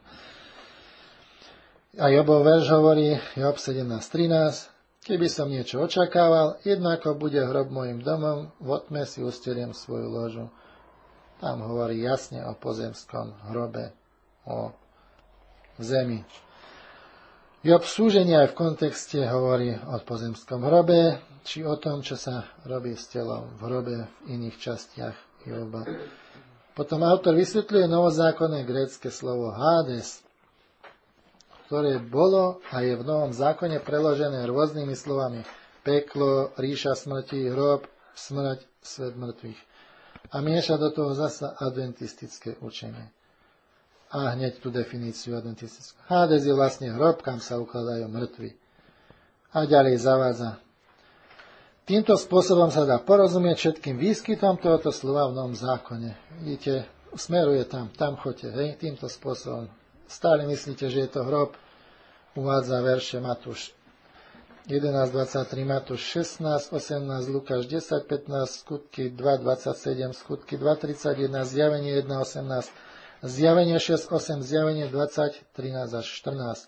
A Jobov verš hovorí, Job 17.13, keby som niečo očakával, jednako bude hrob mojim domom, v otme si usteriem svoju ložu. Tam hovorí jasne o pozemskom hrobe, o zemi. Job v súžení aj v kontexte hovorí o pozemskom hrobe, či o tom, čo sa robí s telom v hrobe v iných častiach Joba. Potom autor vysvetľuje novozákonné grécke slovo Hades, ktoré bolo a je v Novom zákone preložené rôznymi slovami: peklo, ríša smrti, hrob, smrť, svet mŕtvych. A mieša do toho zasa adventistické učenie. A hneď tú definíciu adventistickú. Hades je vlastne hrob, kam sa ukladajú mŕtvi. A ďalej zavádza: týmto spôsobom sa dá porozumieť všetkým výskytom tohoto slova v Novom zákone. Vidíte, smeruje tam choďte, hej, týmto spôsobom. Stále myslíte, že je to hrob, uvádza verše Matúš 11.23, Matúš 16, 18, Lukáš 10, 15, Skutky 2, 27, Skutky 2, 31, Zjavenie 1, 18, Zjavenie 6, 8, Zjavenie 20, 13 až 14.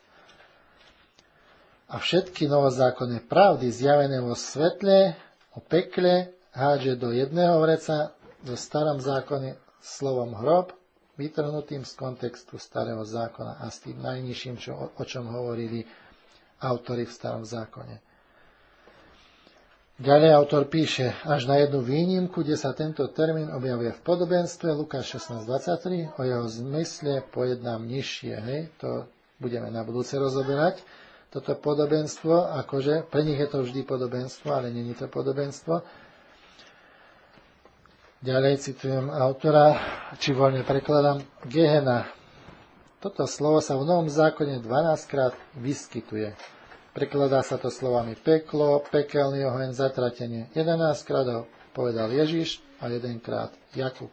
A všetky novozákonné pravdy zjavené vo svetle, o pekle, hádže do jedného vreca, v starom zákone slovom hrob, vytrhnutým z kontextu starého zákona a s tým najnižším, o čom hovorili autori v starom zákone. Ďalej autor píše, až na jednu výnimku, kde sa tento termín objavuje v podobenstve, Lukáš 16.23, o jeho zmysle pojednám nižšie, hej, to budeme na budúce rozoberať. Toto podobenstvo, akože, pre nich je to vždy podobenstvo, ale nie je to podobenstvo. Ďalej citujem autora, či voľne prekladám, Gehena. Toto slovo sa v Novom zákone 12 krát vyskytuje. Prekladá sa to slovami peklo, pekelný oheň, zatratenie. 11 krát ho povedal Ježiš a 1 krát Jakub.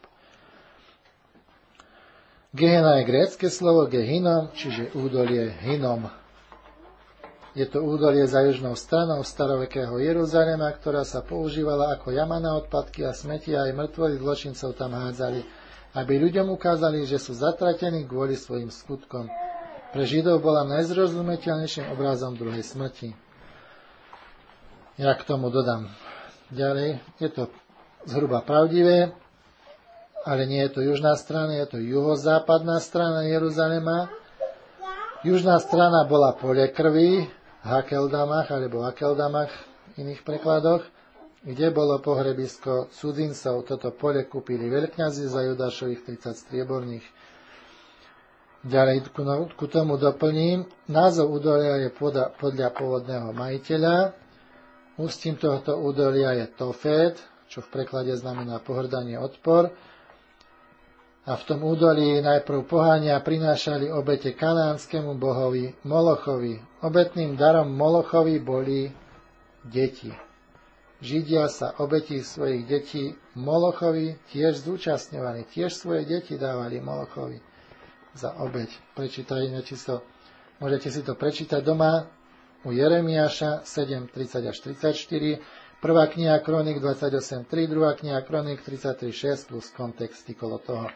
Gehena je grécke slovo Gehinom, čiže údolie Hinom. Je to údolie za južnou stranou starovekého Jeruzalema, ktorá sa používala ako jama na odpadky a smetia, aj mŕtvoly zločincov tam hádzali, aby ľuďom ukázali, že sú zatratení kvôli svojim skutkom. Pre Židov bola najzrozumiteľnejším obrazom druhej smrti. Ja k tomu dodám ďalej. Je to zhruba pravdivé, ale nie je to južná strana, je to juhozápadná strana Jeruzalema. Južná strana bola pole krvi, Hakeldamach alebo Akeldamach v iných prekladoch, kde bolo pohrebisko cudzincov. Toto pole kúpili veľkňazi za Judášových 30 strieborných. Ďalej ku tomu doplním, názov údolia je podľa pôvodného majiteľa. Ústím tohoto údolia je Tofet, čo v preklade znamená pohrdanie, odpor. A v tom údolí najprv pohania prinášali obete kanánskemu bohovi Molochovi. Obetným darom Molochovi boli deti. Židia sa obetí svojich detí Molochovi tiež zúčastňovali, tiež svoje deti dávali Molochovi za obeť. Môžete si to prečítať doma u Jeremiáša 7:30 až 34, prvá kniha Kronik 28:3, druhá kniha Kronik 33:6 plus kontexty kolo toho.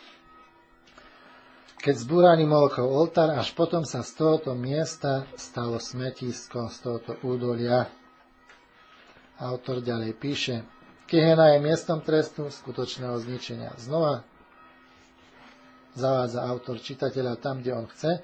Keď zbúrali Molochov oltár, až potom sa z tohoto miesta stalo smetisko, z tohoto údolia. Autor ďalej píše, Gehena je miestom trestu skutočného zničenia. Znova zavádza autor čitateľa tam, kde on chce.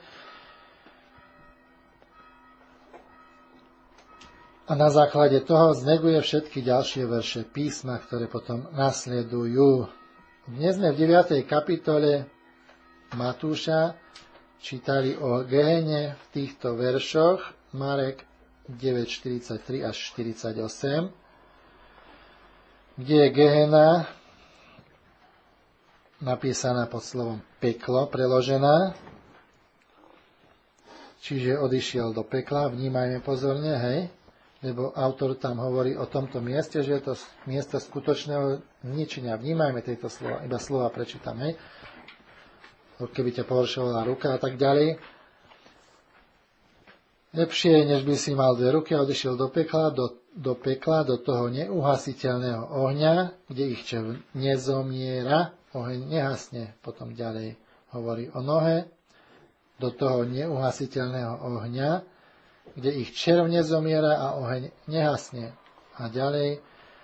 A na základe toho zneguje všetky ďalšie verše písma, ktoré potom nasledujú. Dnes sme v 9. kapitole Matúša čítali o Gehene v týchto veršoch, Marek 9:43 až 48, kde je Gehena napísaná pod slovom peklo, preložená. Čiže odišiel do pekla, vnímajme pozorne, hej, lebo autor tam hovorí o tomto mieste, že je to miesto skutočného ničenia. Vnímajme tieto slova, iba slova prečítam, hej. Keby ťa pohoršovala ruka a tak ďalej. Lepšie, než by si mal 2 ruky a odišiel do pekla, do toho neuhasiteľného ohňa, kde ich červ nezomiera, oheň nehasne. Potom ďalej hovorí o nohe, do toho neuhasiteľného ohňa, kde ich červ nezomiera a oheň nehasne. A ďalej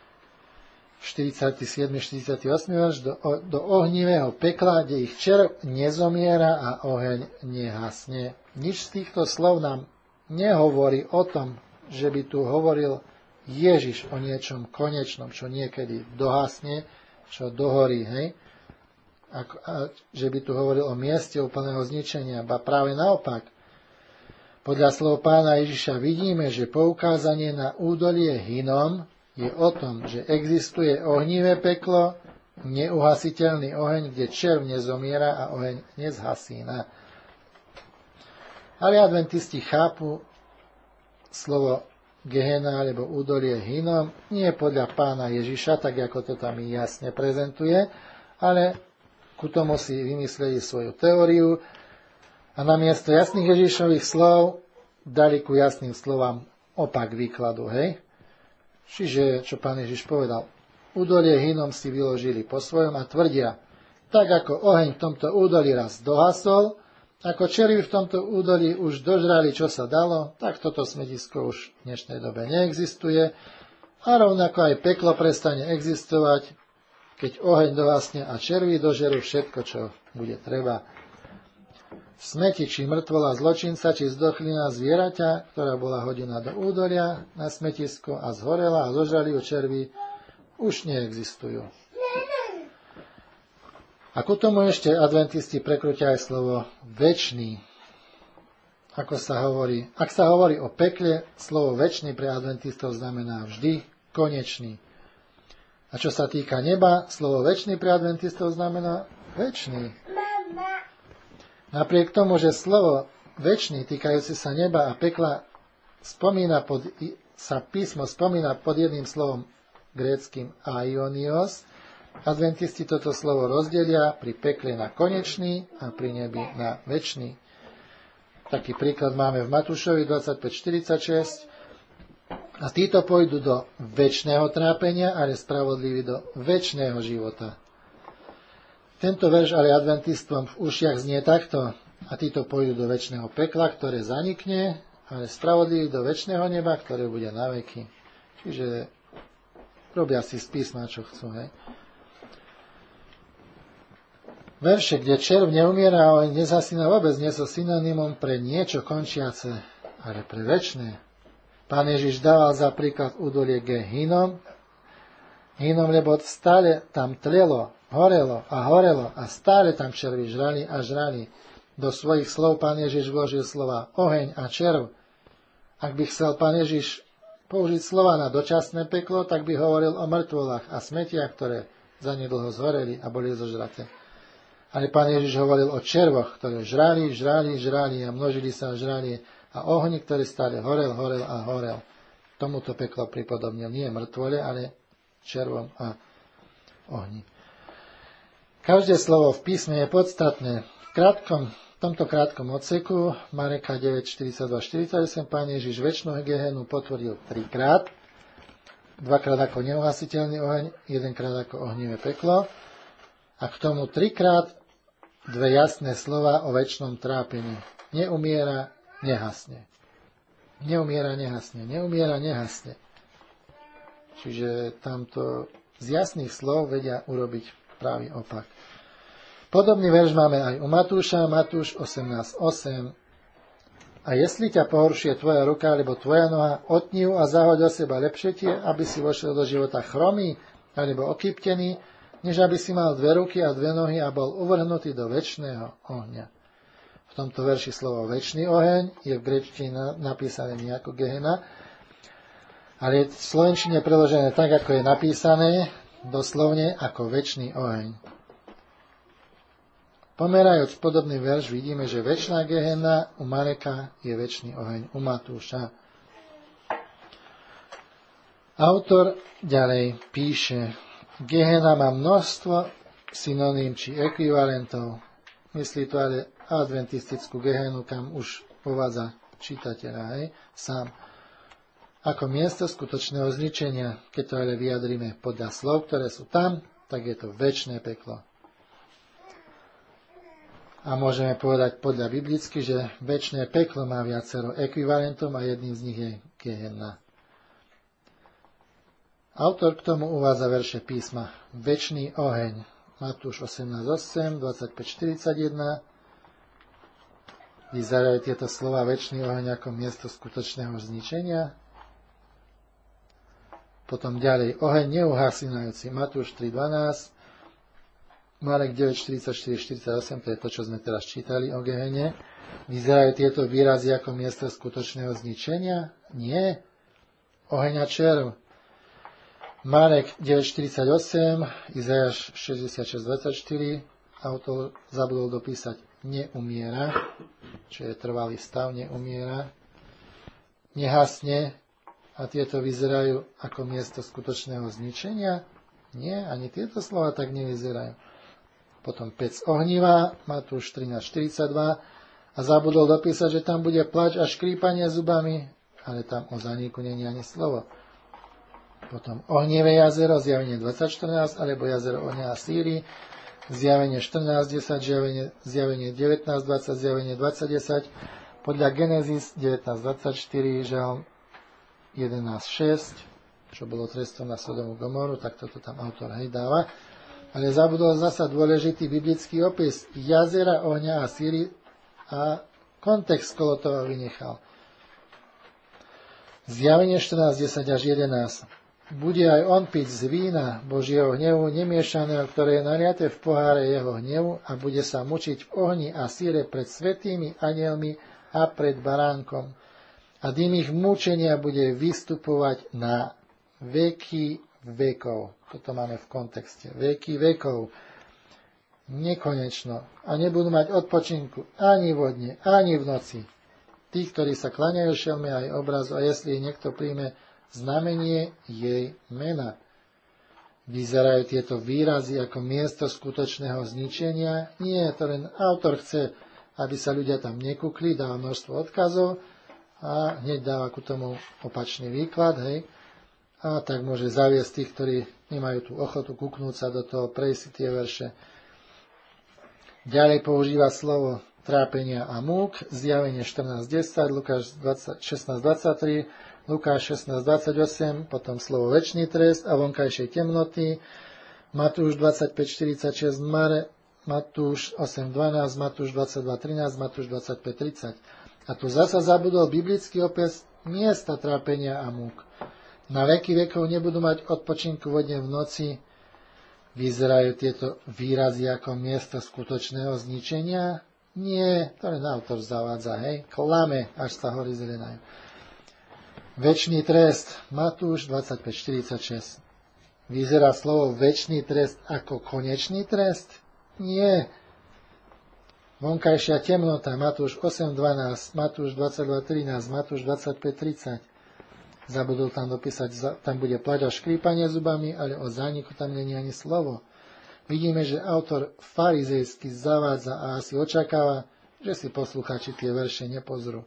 47. 48. verš, do ohnivého pekla, kde ich červ nezomiera a oheň nehasne. Nič z týchto slov nám nehovorí o tom, že by tu hovoril Ježiš o niečom konečnom, čo niekedy dohasne, čo dohorí, hej? Že by tu hovoril o mieste úplného zničenia, ba práve naopak. Podľa slov pána Ježiša vidíme, že poukázanie na údolie Hinom je o tom, že existuje ohnivé peklo, neuhasiteľný oheň, kde červ nezomiera a oheň nezhasína. Ale adventisti chápu slovo Gehena alebo údolie Hinom nie podľa pána Ježiša, tak ako to tam jasne prezentuje, ale ku tomu si vymysleli svoju teóriu a namiesto jasných Ježišových slov dali ku jasným slovám opak výkladu, hej? Čiže, čo pán Ježiš povedal, údolie Hinom si vyložili po svojom a tvrdia, tak ako oheň v tomto údolí raz dohasol, ako červy v tomto údolí už dožrali, čo sa dalo, tak toto smetisko už v dnešnej dobe neexistuje a rovnako aj peklo prestane existovať, keď oheň dohasne a červy dožerú všetko, čo bude treba. Smeti, či mŕtvola zločinca, či zdochlina zvieraťa, ktorá bola hodená do údolia na smetisko a zhorela a zožrali ju červy, už neexistujú. A ku tomu ešte adventisti prekrútia aj slovo večný. Ako sa hovorí, ak sa hovorí o pekle, slovo večný pre adventistov znamená vždy konečný. A čo sa týka neba, slovo večný pre adventistov znamená večný. Napriek tomu, že slovo večný týkajúce sa neba a pekla písmo spomína pod jedným slovom gréckym aionios. Adventisti toto slovo rozdelia pri pekle na konečný a pri nebi na večný. Taký príklad máme v Matúšovi 25:46. A títo pôjdu do večného trápenia, ale spravodliví do večného života. Tento verš ale adventistom v ušiach znie takto. A títo pôjdu do večného pekla, ktoré zanikne, ale spravodliví do večného neba, ktoré bude na veky. Čiže robia si z písma, čo chcú. Hej. Verše, kde červ neumiera a nezasína vôbec, nie sú synonymom pre niečo končiace, ale pre večné. Pán Ježiš dával za príklad údolie Gehinom, lebo stále tam tlelo, horelo a stále tam červy žrali a žrali. Do svojich slov Pán Ježiš vložil slova oheň a červ. Ak by chcel Pán Ježiš použiť slova na dočasné peklo, tak by hovoril o mŕtvolách a smetiach, ktoré zanedlho zhoreli a boli zožraté. Ale Pán Ježiš hovoril o červoch, ktoré žrali a množili sa a žrali a ohni, ktorý stále horel a horel. Tomuto peklo pripodobnil nie mŕtvole, ale červom a ohni. Každé slovo v písme je podstatné. V tomto krátkom odseku Mareka 9:42-48 Pán Ježiš večnú gehenu potvrdil 3-krát. 2-krát ako neuhasiteľný oheň, 1-krát ako ohnivé peklo. A k tomu 3-krát dve jasné slova o večnom trápení. Neumiera, nehasne. Neumiera, nehasne. Čiže tamto z jasných slov vedia urobiť pravý opak. Podobný verš máme aj u Matúša, Matúš 18:8. A jestli ťa pohoršuje tvoja ruka alebo tvoja noha, otni ju a zahoď o seba lepšie tie, aby si vošiel do života chromý alebo okýptený, než aby si mal 2 ruky a 2 nohy a bol uvrhnutý do večného ohňa. V tomto verši slovo večný oheň je v gréčtine napísané nie ako Gehena, ale je v slovenčine preložené tak, ako je napísané, doslovne ako večný oheň. Pomerajúc podobný verš, vidíme, že večná Gehena u Mareka je večný oheň u Matúša. Autor ďalej píše, Gehena má množstvo synoním či ekvivalentov. Myslí to ale adventistickú Gehenu, kam už uvádza čitateľa, sám. Ako miesto skutočného zničenia, keď to ale vyjadríme podľa slov, ktoré sú tam, tak je to večné peklo. A môžeme povedať podľa biblicky, že večné peklo má viacero ekvivalentov a jedným z nich je Gehenna. Autor k tomu uvádza verše písma Večný oheň, Matúš 18:8, 25:41. Vyzerajú tieto slova Večný oheň ako miesto skutočného zničenia. Potom ďalej oheň neuhasínajúci, Matúš 3:12, Marek 9:44-48, to je to, čo sme teraz čítali o Gehene. Vyzerajú tieto výrazy ako miesto skutočného zničenia? Nie. Oheň a červ. Marek 9:48, Izajáš 66:24, autor zabudol dopísať neumiera, čo je trvalý stav, neumiera, nehasne a tieto vyzerajú ako miesto skutočného zničenia? Nie, ani tieto slova tak nevyzerajú. Potom pec ohnivá, Matúš 13:42 a zabudol dopísať, že tam bude plač a škrípanie zubami, ale tam o zaníku nie je ani slovo. Potom ohnivé jazero, Zjavenie 20:14, alebo jazero ohňa a síry, Zjavenie 14:10, Zjavenie 19:20, Zjavenie 20:10, podľa Genesis 19:24, Žalm 11:6, čo bolo trestom na Sodomu Gomoru, tak toto tam autor dáva. Ale zabudol zasa dôležitý biblický opis jazera, ohňa a síry a kontext kolo toho vynechal. Zjavenie 14:10-11. Bude aj on piť z vína Božieho hnevu, nemiešaného, ktoré je naliaté v poháre jeho hnevu a bude sa mučiť v ohni a síre pred svätými anielmi a pred baránkom. A dým ich mučenia bude vystupovať na veky vekov. Toto máme v kontexte. Veky vekov. Nekonečno. A nebudú mať odpočinku ani vo dne, ani v noci. tých, ktorí sa klaňajú šelme aj obrazu, a jestli niekto príjme znamenie jej mena. Vyzerajú tieto výrazy ako miesto skutočného zničenia? Nie, to len autor chce, aby sa ľudia tam nekúkli, dáva množstvo odkazov a hneď dáva ku tomu opačný výklad, hej. A tak môže zaviesť tých, ktorí nemajú tú ochotu kúknúť sa do toho, prejsť si tie verše. Ďalej používa slovo trápenia a múk, Zjavenie 14.10, Lukáš 16.23, Lukáš 16.28, potom slovo večný trest a vonkajšej temnoty, Matúš 25.46, Matúš 8.12, Matúš 22.13, Matúš 25.30. A tu zasa zabudol biblický opis miesta trápenia a múk. Na veky vekov nebudú mať odpočinku vodne v noci. Vyzerajú tieto výrazy ako miesto skutočného zničenia? Nie, to len autor zavádza, hej. Klame, až sa hory zelenajú. Večný trest, Matúš 25.46. Vyzerá slovo večný trest ako konečný trest? Nie. Vonkajšia temnota, Matúš 8.12, Matúš 22.13, Matúš 25.30. Zabudol tam dopísať, tam bude plať a škrípanie zubami, ale o zániku tam nie je ani slovo. Vidíme, že autor farizejsky zavádza a asi očakáva, že si posluchači tie verše nepozrú.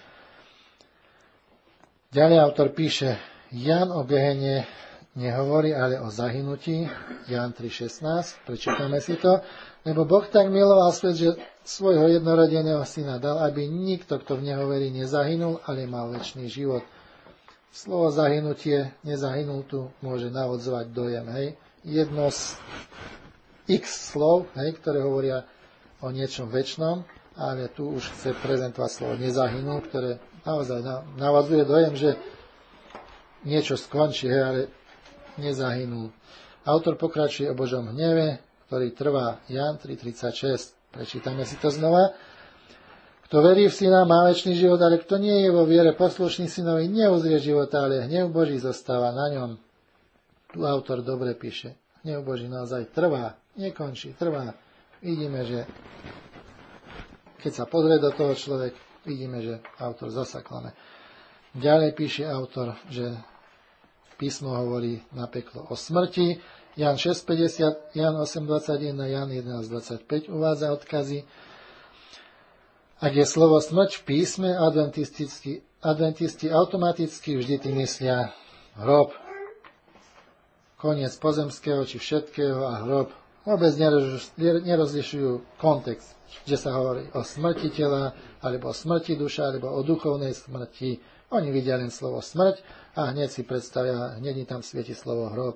Ďalej autor píše, Jan o Gehene nehovorí, ale o zahynutí, Jan 3.16, prečítame si to, lebo Boh tak miloval svet, že svojho jednorodeného syna dal, aby nikto, kto v neho verí, nezahynul, ale mal večný život. Slovo zahynutie, nezahynul tu, môže navodzovať dojem, hej. Jedno z x slov, hej, ktoré hovoria o niečom večnom, ale tu už chce prezentovať slovo nezahynul, ktoré naozaj navodzuje dojem, že niečo skončí, hej, ale nezahynul. Autor pokračuje o Božom hneve, ktorý trvá, Jan 3.36. Prečítame si to znova. Kto verí v syna, má večný život, ale kto nie je vo viere poslušný synovi, neuzrie života, ale hnev Boží zostáva na ňom. Tu autor dobre píše. Hnev Boží naozaj trvá, nekončí, trvá. Vidíme, že keď sa pozrie do toho človek, vidíme, že autor zasa klame. Ďalej píše autor, že písmo hovorí na peklo o smrti. Jan 6.50, Jan 8.21, Jan 11.25 uvádza odkazy. Ak je slovo smrť v písme, adventisti automaticky vždy tým myslia hrob. Koniec pozemského či všetkého a hrob. Vôbec nerozlišujú kontext, že sa hovorí o smrti tela, alebo o smrti duša, alebo o duchovnej smrti. Oni vidia len slovo smrť a hneď si predstavia, hneď tam svieti slovo hrob.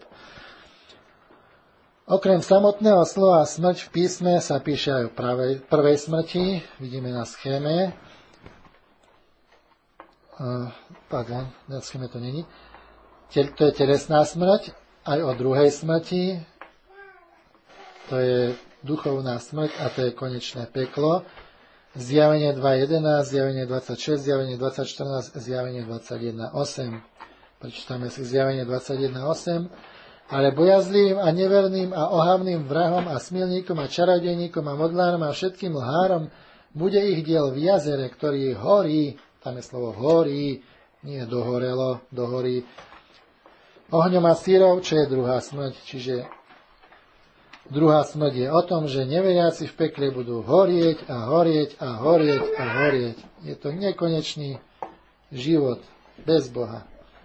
Okrem samotného slova smrť v písme sa píše aj o prvej smrti. Vidíme na schéme. Na schéme to není. To je telesná smrť. Aj o druhej smrti. To je duchovná smrť a to je konečné peklo. Zjavenie 2.11, Zjavenie 26, Zjavenie 20.14, Zjavenie 21.8. Prečítame si Zjavenie 21.8. Ale bojazlivým a neverným a ohavným vrahom a smilníkom a čarodejníkom a modlárom a všetkým lhárom bude ich diel v jazere, ktorý horí, tam je slovo horí, nie dohorelo, dohorí, ohňom a sírov, čo je druhá smrť. Čiže druhá smrť je o tom, že neveriaci v pekle budú horieť a horieť a horieť a horieť. Je to nekonečný život bez Boha.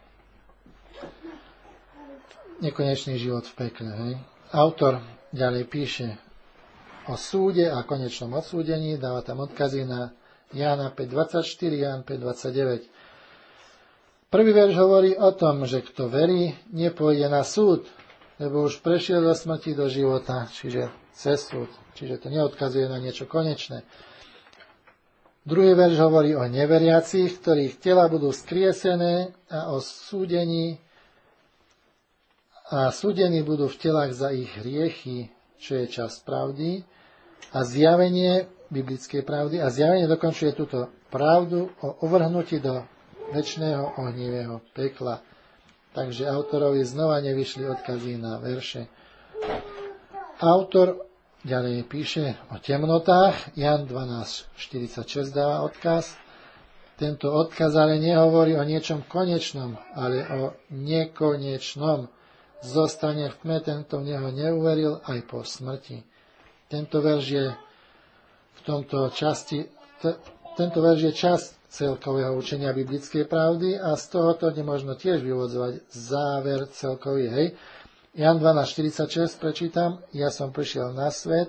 Nekonečný život v pekle. Hej. Autor ďalej píše o súde a konečnom odsúdení, dáva tam odkazy na Jána 5.24, Ján 5.29. Prvý verš hovorí o tom, že kto verí, nepôjde na súd, lebo už prešiel do smrti do života, čiže cez súd. Čiže to neodkazuje na niečo konečné. Druhý verš hovorí o neveriacich, ktorých tela budú skriesené a o súdení a súdení budú v telách za ich hriechy, čo je časť pravdy, a zjavenie biblickej pravdy, a zjavenie dokončuje túto pravdu o uvrhnutí do večného ohnivého pekla. Takže autorovi znova nevyšli odkazy na verše. Autor ďalej píše o temnotách, Jan 12.46 dáva odkaz, Tento odkaz ale nehovorí o niečom konečnom, ale o nekonečnom. Zostane v tme, tento v neho neuveril aj po smrti. Tento verš je časť celkového učenia biblickej pravdy a z tohoto nemožno tiež vyvodzovať záver celkový. Hej. Jan 12.46 prečítam. Ja som prišiel na svet,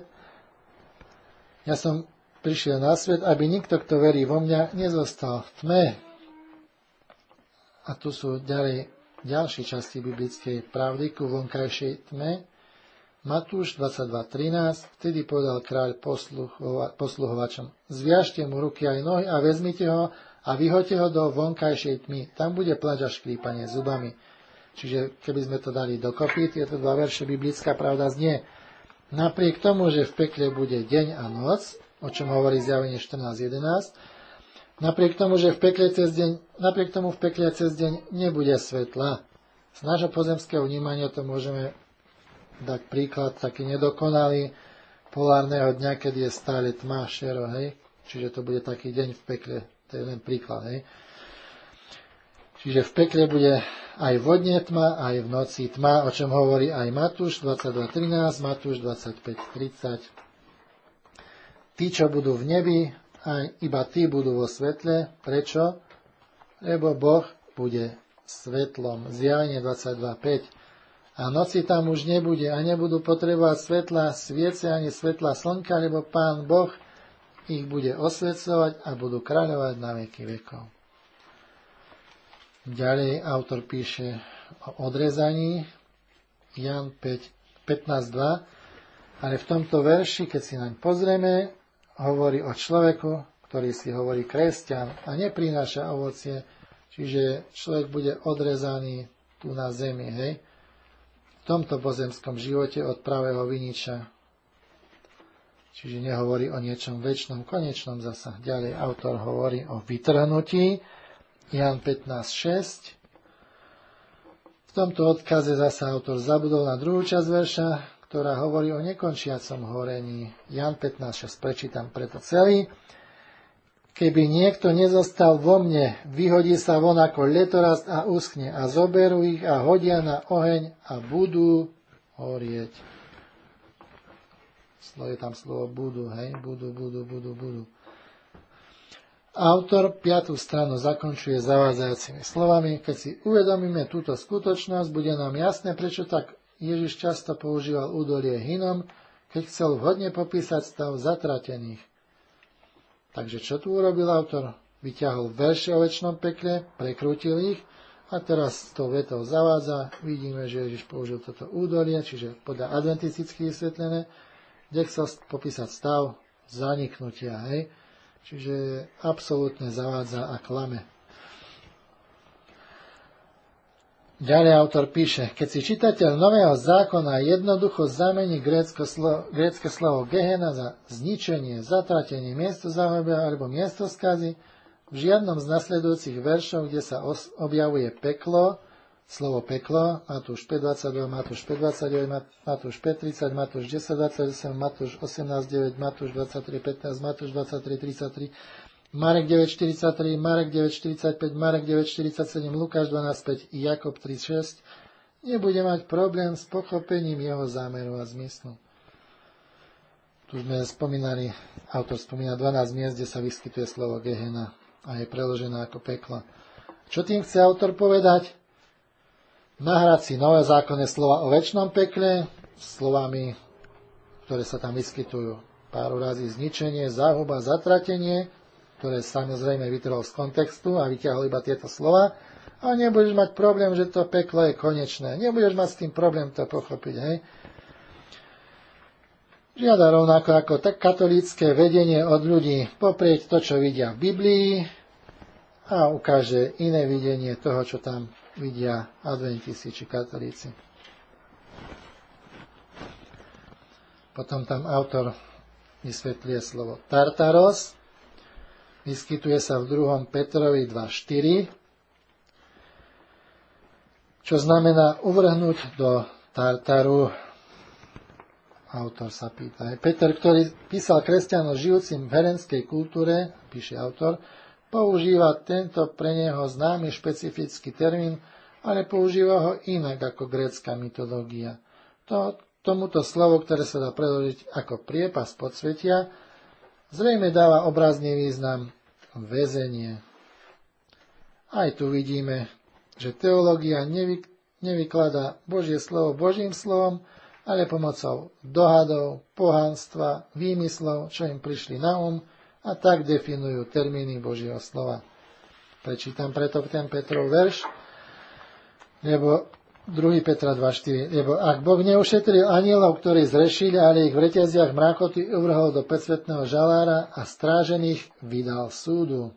aby nikto, kto verí vo mňa, nezostal v tme. A tu sú ďalšie časti biblickej pravdy ku vonkajšej tme. Matúš 22.13. Vtedy povedal kráľ posluhovačom: Zviažte mu ruky aj nohy a vezmite ho a vyhoďte ho do vonkajšej tmy. Tam bude plač a škrípanie zubami. Čiže keby sme to dali dokopy, tieto dva verše, biblická pravda znie: Napriek tomu, že v pekle bude deň a noc, o čom hovorí Zjavenie 14.11, napriek tomu v pekle cez deň nebude svetla. Z nášho pozemského vnímania to môžeme dať príklad taký nedokonalý polárneho dňa, keď je stále tma, šero, hej. Čiže to bude taký deň v pekle. To je len príklad, hej. Čiže v pekle bude aj vodne tma, aj v noci tma, o čom hovorí aj Matúš 22.13, Matúš 25.30. Tí, čo budú v nebi, aj iba tí budú vo svetle. Prečo? Lebo Boh bude svetlom. Zjavenie 22.5. A noci tam už nebude a nebudú potrebovať svetla sviece ani svetla slnka, lebo Pán Boh ich bude osvecovať a budú kráľovať na veky vekov. Ďalej autor píše o odrezaní, Jan 15.2, ale v tomto verši, keď si naň pozrieme, hovorí o človeku, ktorý si hovorí kresťan a neprináša ovocie, čiže človek bude odrezaný tu na zemi, hej, v tomto pozemskom živote od pravého viniča. Čiže nehovorí o niečom večnom, konečnom zasa. Ďalej autor hovorí o vytrhnutí, Jan 15.6. V tomto odkaze zasa autor zabudol na druhú časť verša, ktorá hovorí o nekončiacom horení. Jan 15.6, prečítam preto celý. Keby niekto nezostal vo mne, vyhodí sa von ako letorast a uschne a zoberú ich a hodia na oheň a budú horieť. Je tam slovo budú, hej, budú. Autor 5. stranu zakončuje zavádzajúcimi slovami. Keď si uvedomíme túto skutočnosť, bude nám jasné, prečo tak Ježiš často používal údolie Hinnom, keď chcel vhodne popísať stav zatratených. Takže čo tu urobil autor? Vyťahol verše o večnom pekle, prekrútil ich a teraz s tou vetou zavádza. Vidíme, že Ježiš použil toto údolie, čiže podľa adventisticky vysvetlené, kde chcel popísať stav zaniknutia. Hej? Čiže absolútne zavádza a klame. Ďalej autor píše, keď si čitateľ Nového zákona jednoducho zamení grécke slovo Gehenna za zničenie, zatratenie, miesto záhuby alebo miesto skazy, v žiadnom z nasledujúcich veršov, kde sa objavuje peklo, slovo peklo, Matúš 5.22, Matúš 5.29, Matúš 5.30, Matúš 10.28, Matúš 18.9, Matúš 23.15, Matúš 23.33, Marek 9.43, Marek 9.45, Marek 9.47, Lukáš 12.5 i Jakob 3.6 nebude mať problém s pochopením jeho zámeru a zmyslu. Tu sme spomínali, autor spomína 12 miest, kde sa vyskytuje slovo Gehenna a je preložené ako peklo. Čo tým chce autor povedať? Nahrať si nové zákonné slova o večnom pekle slovami, ktoré sa tam vyskytujú. Pár razy zničenie, záhuba, zatratenie, ktoré samozrejme vytrhol z kontextu a vyťahol iba tieto slova. A nebudeš mať problém, že to peklo je konečné. Nebudeš mať s tým problém to pochopiť. Hej? Žiada rovnako ako tak katolícke vedenie od ľudí poprieť to, čo vidia v Biblii a ukáže iné videnie toho, čo tam vidia adventisti či katolíci. Potom tam autor vysvetľuje slovo Tartaros. Vyskytuje sa v 2. Petrovi 2.4, čo znamená uvrhnúť do Tartaru. Autor sa pýta. Peter, ktorý písal kresťanom žijúcim v helenskej kultúre, píše autor, používa tento pre neho známy špecifický termín, ale používa ho inak ako grécka mytológia. Tomuto slovo, ktoré sa dá preložiť ako priepas podsvetia, zrejme dáva obrazný význam väzenie. Aj tu vidíme, že teológia nevykladá Božie slovo Božím slovom, ale pomocou dohadov, pohanstva, výmyslov, čo im prišli na a tak definujú termíny Božieho slova. Prečítam preto ten Petrov verš, lebo 2. Petra 2.4, lebo ak Boh neušetril anielov, ktorí zrešili, ale ich v reťaziach mrakoty uvrhol do päťsvetného žalára a strážených vydal súdu.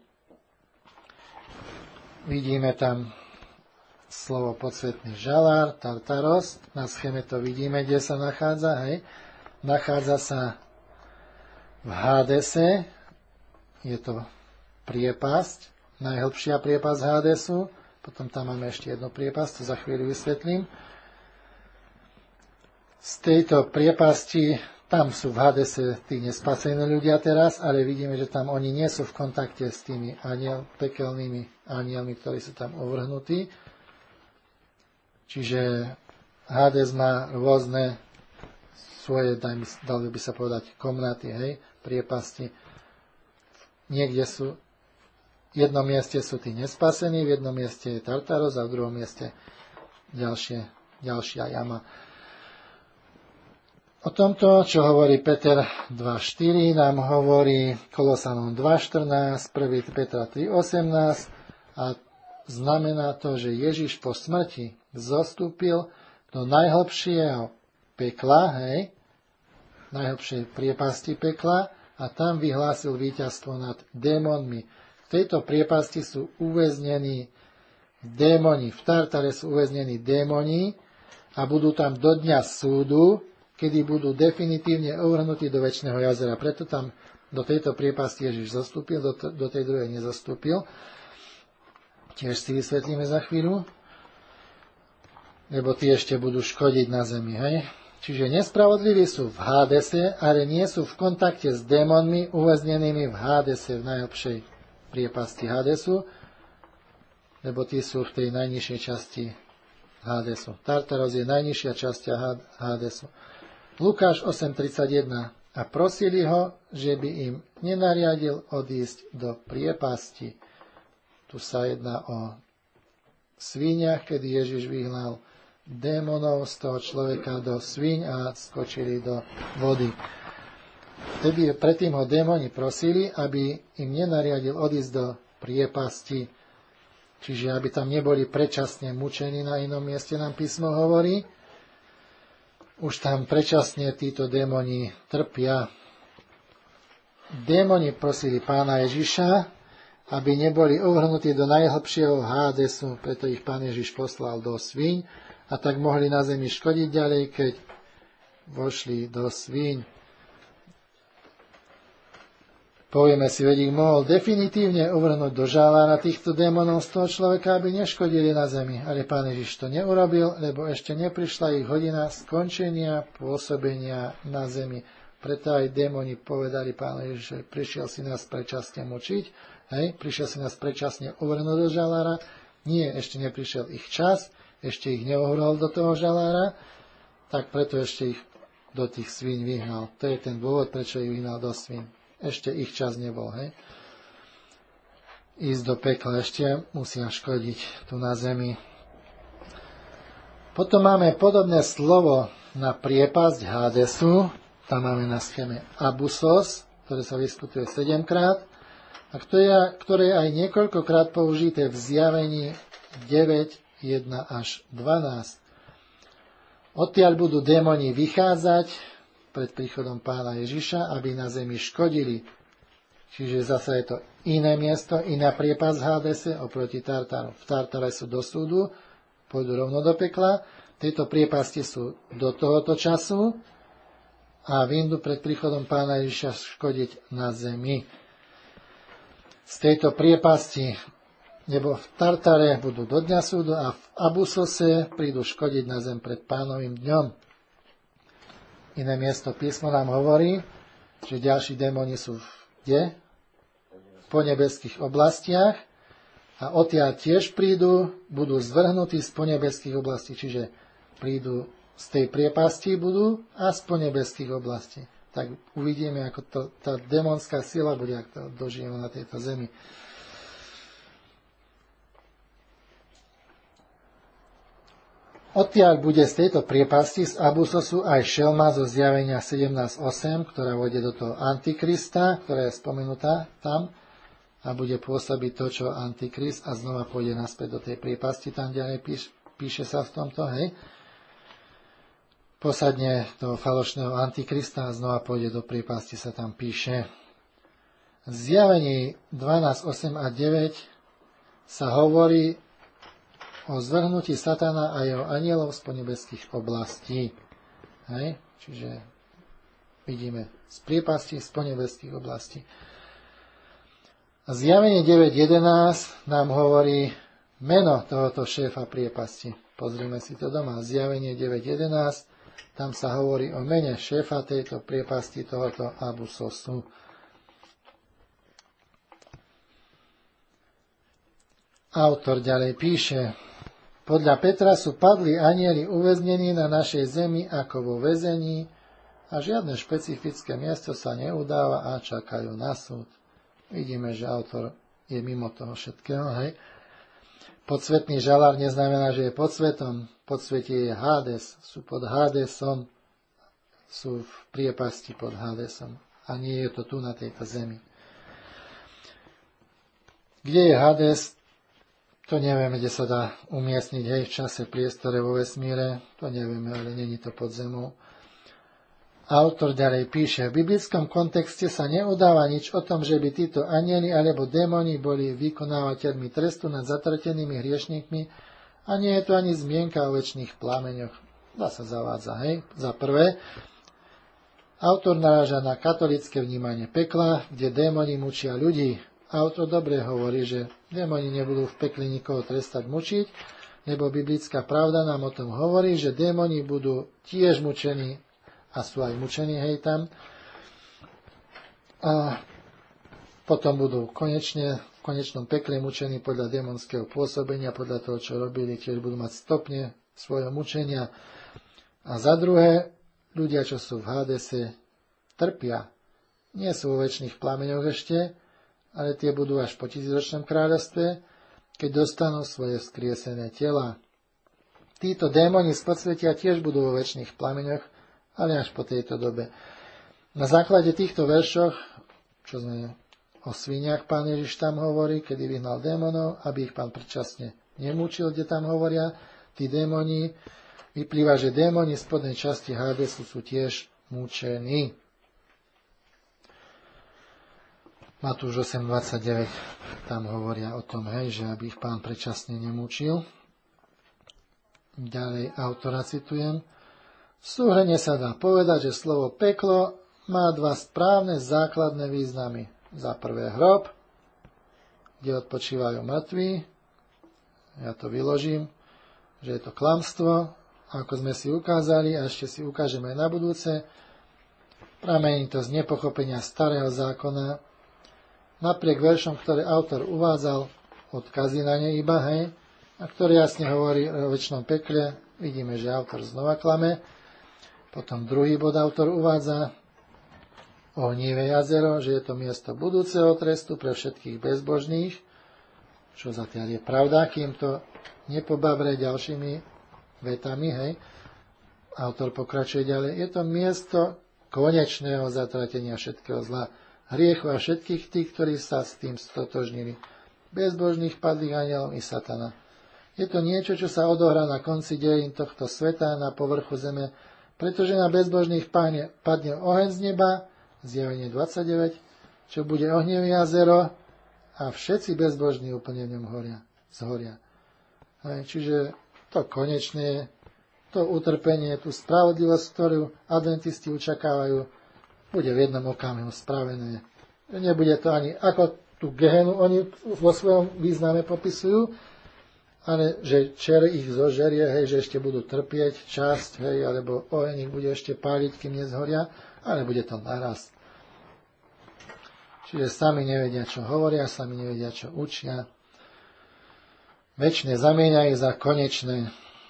Vidíme tam slovo podsvetný žalár, Tartaros, na schéme to vidíme, kde sa nachádza, hej. Nachádza sa v Hadese, je to priepasť, najhlbšia priepasť Hadesu, potom tam máme ešte jednu priepasť, to za chvíľu vysvetlím. Z tejto priepasti, tam sú v Hadese tí nespasení ľudia teraz, ale vidíme, že tam oni nie sú v kontakte s tými pekelnými anielmi, ktorí sú tam uvrhnutí. Čiže Hades má rôzne svoje, dalo by sa povedať, komnaty, hej, priepasti. Niekde sú, v jednom mieste sú tí nespasení, v jednom mieste je Tartaros a v druhom mieste ďalšia jama. O tomto, čo hovorí Peter 2.4, nám hovorí Kolosanom 2.14, 1. Petra 3.18 a znamená to, že Ježiš po smrti zostúpil do najhlbšieho pekla, hej, najhlbšej priepasti pekla a tam vyhlásil víťazstvo nad démonmi. V tejto priepasti sú uväznení démoni, v Tartare sú uväznení démoni a budú tam do dňa súdu, kedy budú definitívne uvrhnutí do večného jazera. Preto tam do tejto priepasti Ježiš zostúpil, do tej druhej nezostúpil. Tiež si vysvetlíme za chvíľu, lebo tí ešte budú škodiť na zemi. Hej? Čiže nespravodliví sú v Hadese, ale nie sú v kontakte s démonmi uväznenými v Hadese, v najhlbšej priepasti Hadesu, lebo tí sú v tej najnižšej časti Hadesu. Tartaros je najnižšia časť Hadesu. Lukáš 8.31. A prosili ho, že by im nenariadil odísť do priepasti. Tu sa jedná o sviniach, kedy Ježiš vyhnal démonov z toho človeka do sviň a skočili do vody. Vtedy predtým ho démoni prosili, aby im nenariadil odísť do priepasti, čiže aby tam neboli predčasne mučení, na inom mieste nám písmo hovorí. Už tam predčasne títo démoni trpia. Démoni prosili Pána Ježiša, aby neboli uvrhnutí do najhlbšieho Hadesu, preto ich Pán Ježiš poslal do svíň a tak mohli na zemi škodiť ďalej, keď vošli do svíň. Povieme si, veď ich mohol definitívne uvrhnúť do žalára týchto démonov z toho človeka, aby neškodili na zemi. Ale Pán Ježiš to neurobil, lebo ešte neprišla ich hodina skončenia pôsobenia na zemi. Preto aj démoni povedali Pánu Ježiš, že prišiel si nás predčasne mučiť, hej? Prišiel si nás predčasne uvrhnúť do žalára. Nie, ešte neprišiel ich čas, ešte ich neuvrhol do toho žalára, tak preto ešte ich do tých svíň vyhnal. To je ten dôvod, prečo ich vyhnal do svíň. Ešte ich čas nebol, hej. Ísť do pekla ešte musia škodiť tu na zemi. Potom máme podobné slovo na priepasť Hadesu. Tam máme na schéme Abusos, ktoré sa vyskytuje 7-krát a ktoré je aj niekoľkokrát použité v zjavení 9, 1 až 12. Odtiaľ budú démoni vychádzať pred príchodom Pána Ježiša, aby na zemi škodili. Čiže zase je to iné miesto, iná priepasť Hadese oproti Tartaru. V Tartare sú do súdu, pôjdu rovno do pekla. Tieto priepasti sú do tohoto času a vyjdu pred príchodom Pána Ježiša škodiť na zemi. Z tejto priepasti, nebo v Tartare budú do dňa súdu a v Abusose prídu škodiť na zem pred Pánovým dňom. Iné miesto písmo nám hovorí, že ďalší démoni sú kde? V ponebeských oblastiach a odtiaľ tiež prídu, budú zvrhnutí z ponebeských oblastí, čiže prídu z tej priepasti budú a z ponebeských oblastí. Tak uvidíme, ako tá démonská sila bude, ak to dožijeme na tejto zemi. Odtiaľ bude z tejto priepasti z Abusosu aj šelma zo zjavenia 17.8, ktorá vôjde do toho Antikrista, ktorá je spomenutá tam a bude pôsobiť to, čo Antikrist a znova pôjde naspäť do tej priepasti, tam ďalej píše sa v tomto, hej. Posadne toho falošného Antikrista a znova pôjde do priepasti, sa tam píše. V zjavení 12.8 a 9 sa hovorí o zvrhnutí Satana a jeho anielov z ponebeských oblastí. Hej? Čiže vidíme z priepasti, z ponebeských oblastí. A zjavenie 9.11 nám hovorí meno tohoto šéfa priepasti. Pozrime si to doma. Zjavenie 9.11, tam sa hovorí o mene šéfa tejto priepasti, tohoto Abusosu. Autor ďalej píše: podľa Petra sú padli anjeli uväznení na našej zemi ako vo väzení a žiadne špecifické miesto sa neudáva a čakajú na súd. Vidíme, že autor je mimo toho všetkého. Hej. Podsvetný žalár neznamená, že je pod svetom. Podsvetie je Hades. Sú pod Hadesom. Sú v priepasti pod Hadesom. A nie je to tu na tejto zemi. Kde je Hades? To nevieme, kde sa dá umiestniť, hej, v čase, priestore, vo vesmíre. To nevieme, ale není to pod zemou. Autor ďalej píše: v biblickom kontexte sa neudáva nič o tom, že by títo anjeli alebo démoni boli vykonávateľmi trestu nad zatratenými hriešnikmi a nie je to ani zmienka o večných plámeňoch. Dá sa zavádza, hej. Za prvé, autor naráža na katolické vnímanie pekla, kde démoni mučia ľudí. Autor dobre hovorí, že démoni nebudú v pekli nikoho trestať, mučiť, lebo biblická pravda nám o tom hovorí, že démoni budú tiež mučení a sú aj mučení, hej, tam. A potom budú v konečnom pekle mučení podľa démonského pôsobenia, podľa toho, čo robili, tiež budú mať stopne svojho mučenia. A za druhé, ľudia, čo sú v Hadese, trpia. Nie sú vo večných plameňoch ešte, ale tie budú až po 1000-ročnom kráľovstve, keď dostanú svoje vzkriesené tela. Títo démoni z podsvetia tiež budú vo večných plameňoch, ale až po tejto dobe. Na základe týchto veršoch, čo sme o sviniach pán Ježiš tam hovorí, kedy vyhnal démonov, aby ich pán predčasne nemúčil, kde tam hovoria tí démoni, vyplýva, že démoni z spodnej časti Hadesu sú tiež múčení. Matúš 8.29, tam hovoria o tom, hej, že aby ich pán predčasne nemúčil. Ďalej autora citujem. V súhrne sa dá povedať, že slovo peklo má dva správne základné významy. Za prvé hrob, kde odpočívajú mŕtvi. Ja to vyložím, že je to klamstvo, ako sme si ukázali a ešte si ukážeme aj na budúce. Pramení to z nepochopenia starého zákona, napriek veršom, ktoré autor uvádzal, odkazy na ne iba, hej, a ktorý jasne hovorí o večnom pekle, vidíme, že autor znova klame. Potom druhý bod autor uvádza ohnivé jazero, že je to miesto budúceho trestu pre všetkých bezbožných, čo zatiaľ je pravda, kým to nepobavre ďalšími vetami, hej. Autor pokračuje ďalej. Je to miesto konečného zatratenia všetkého zla, hriechu a všetkých tých, ktorí sa s tým stotožnili. Bezbožných, padlých anielov i satana. Je to niečo, čo sa odohrá na konci dejín tohto sveta, na povrchu zeme, pretože na bezbožných padne oheň z neba, zjavenie 29, čo bude ohnivé jazero a všetci bezbožní úplne v ňom zhoria. Čiže to konečné, to utrpenie, tú spravodlivosť, ktorú adventisti očakávajú, bude v jednom okamihu spravené. Nebude to ani ako tú Gehenu oni vo svojom význame popisujú, ale že čer ich zožerie, hej, že ešte budú trpieť časť, hej, alebo oheň ich bude ešte páliť, kým nezhoria, ale bude to naraz. čiže sami nevedia, čo hovoria, sami nevedia, čo učia. Večné zamieňajú za konečné.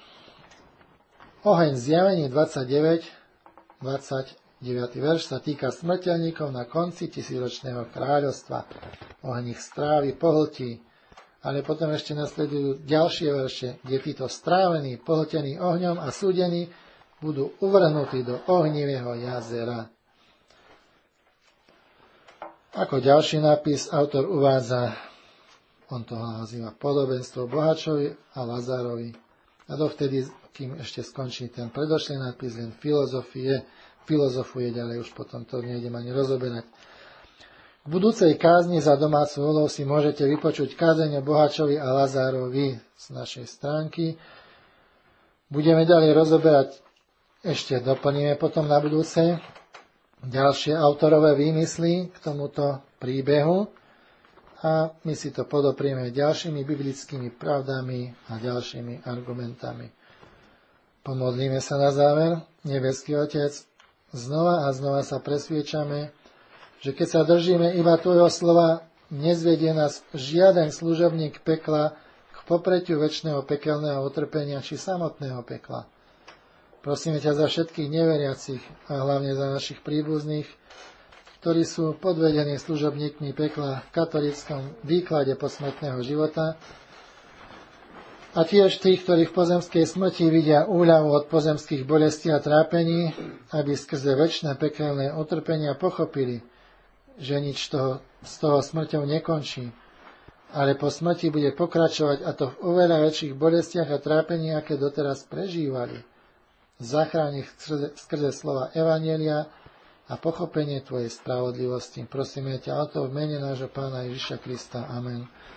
Oheň Zjavení 29, 29. verš sa týka smrteľníkov na konci tisícročného kráľovstva. Oheň ich strávi, pohltí. Ale potom ešte nasledujú ďalšie verše, kde títo strávení, pohltení ohňom a súdení budú uvrhnutí do ohnivého jazera. Ako ďalší nápis autor uvádza, on to nazýva podobenstvo bohačovi a Lazárovi. A dovtedy, kým ešte skončí ten predošlý nápis, len filozofuje ďalej, už potom to nejdem ani rozoberať. V budúcej kázni za domácu úlohu si môžete vypočuť kázeň o bohačovi a Lazárovi z našej stránky. Budeme ďalej rozoberať, ešte doplníme potom na budúce ďalšie autorové výmysly k tomuto príbehu a my si to podoprieme ďalšími biblickými pravdami a ďalšími argumentami. Pomodlíme sa na záver. Nebeský Otec, znova a znova sa presviečame, že keď sa držíme iba Tvojho slova, nezvedie nás žiaden služobník pekla k popretiu večného pekelného utrpenia či samotného pekla. Prosíme ťa za všetkých neveriacich a hlavne za našich príbuzných, ktorí sú podvedení služobníkmi pekla v katolíckom výklade posmrtného života a tiež tých, ktorí v pozemskej smrti vidia úľavu od pozemských bolestí a trápení, aby skrze večné pekelné utrpenia pochopili, že nič z toho smrťou nekončí, ale po smrti bude pokračovať, a to v oveľa väčších bolestiach a trápení, aké doteraz prežívali. Zachráň ich skrze slova Evanjelia a pochopenie Tvojej spravodlivosti. Prosíme ťa o to v mene nášho Pána Ježiša Krista. Amen.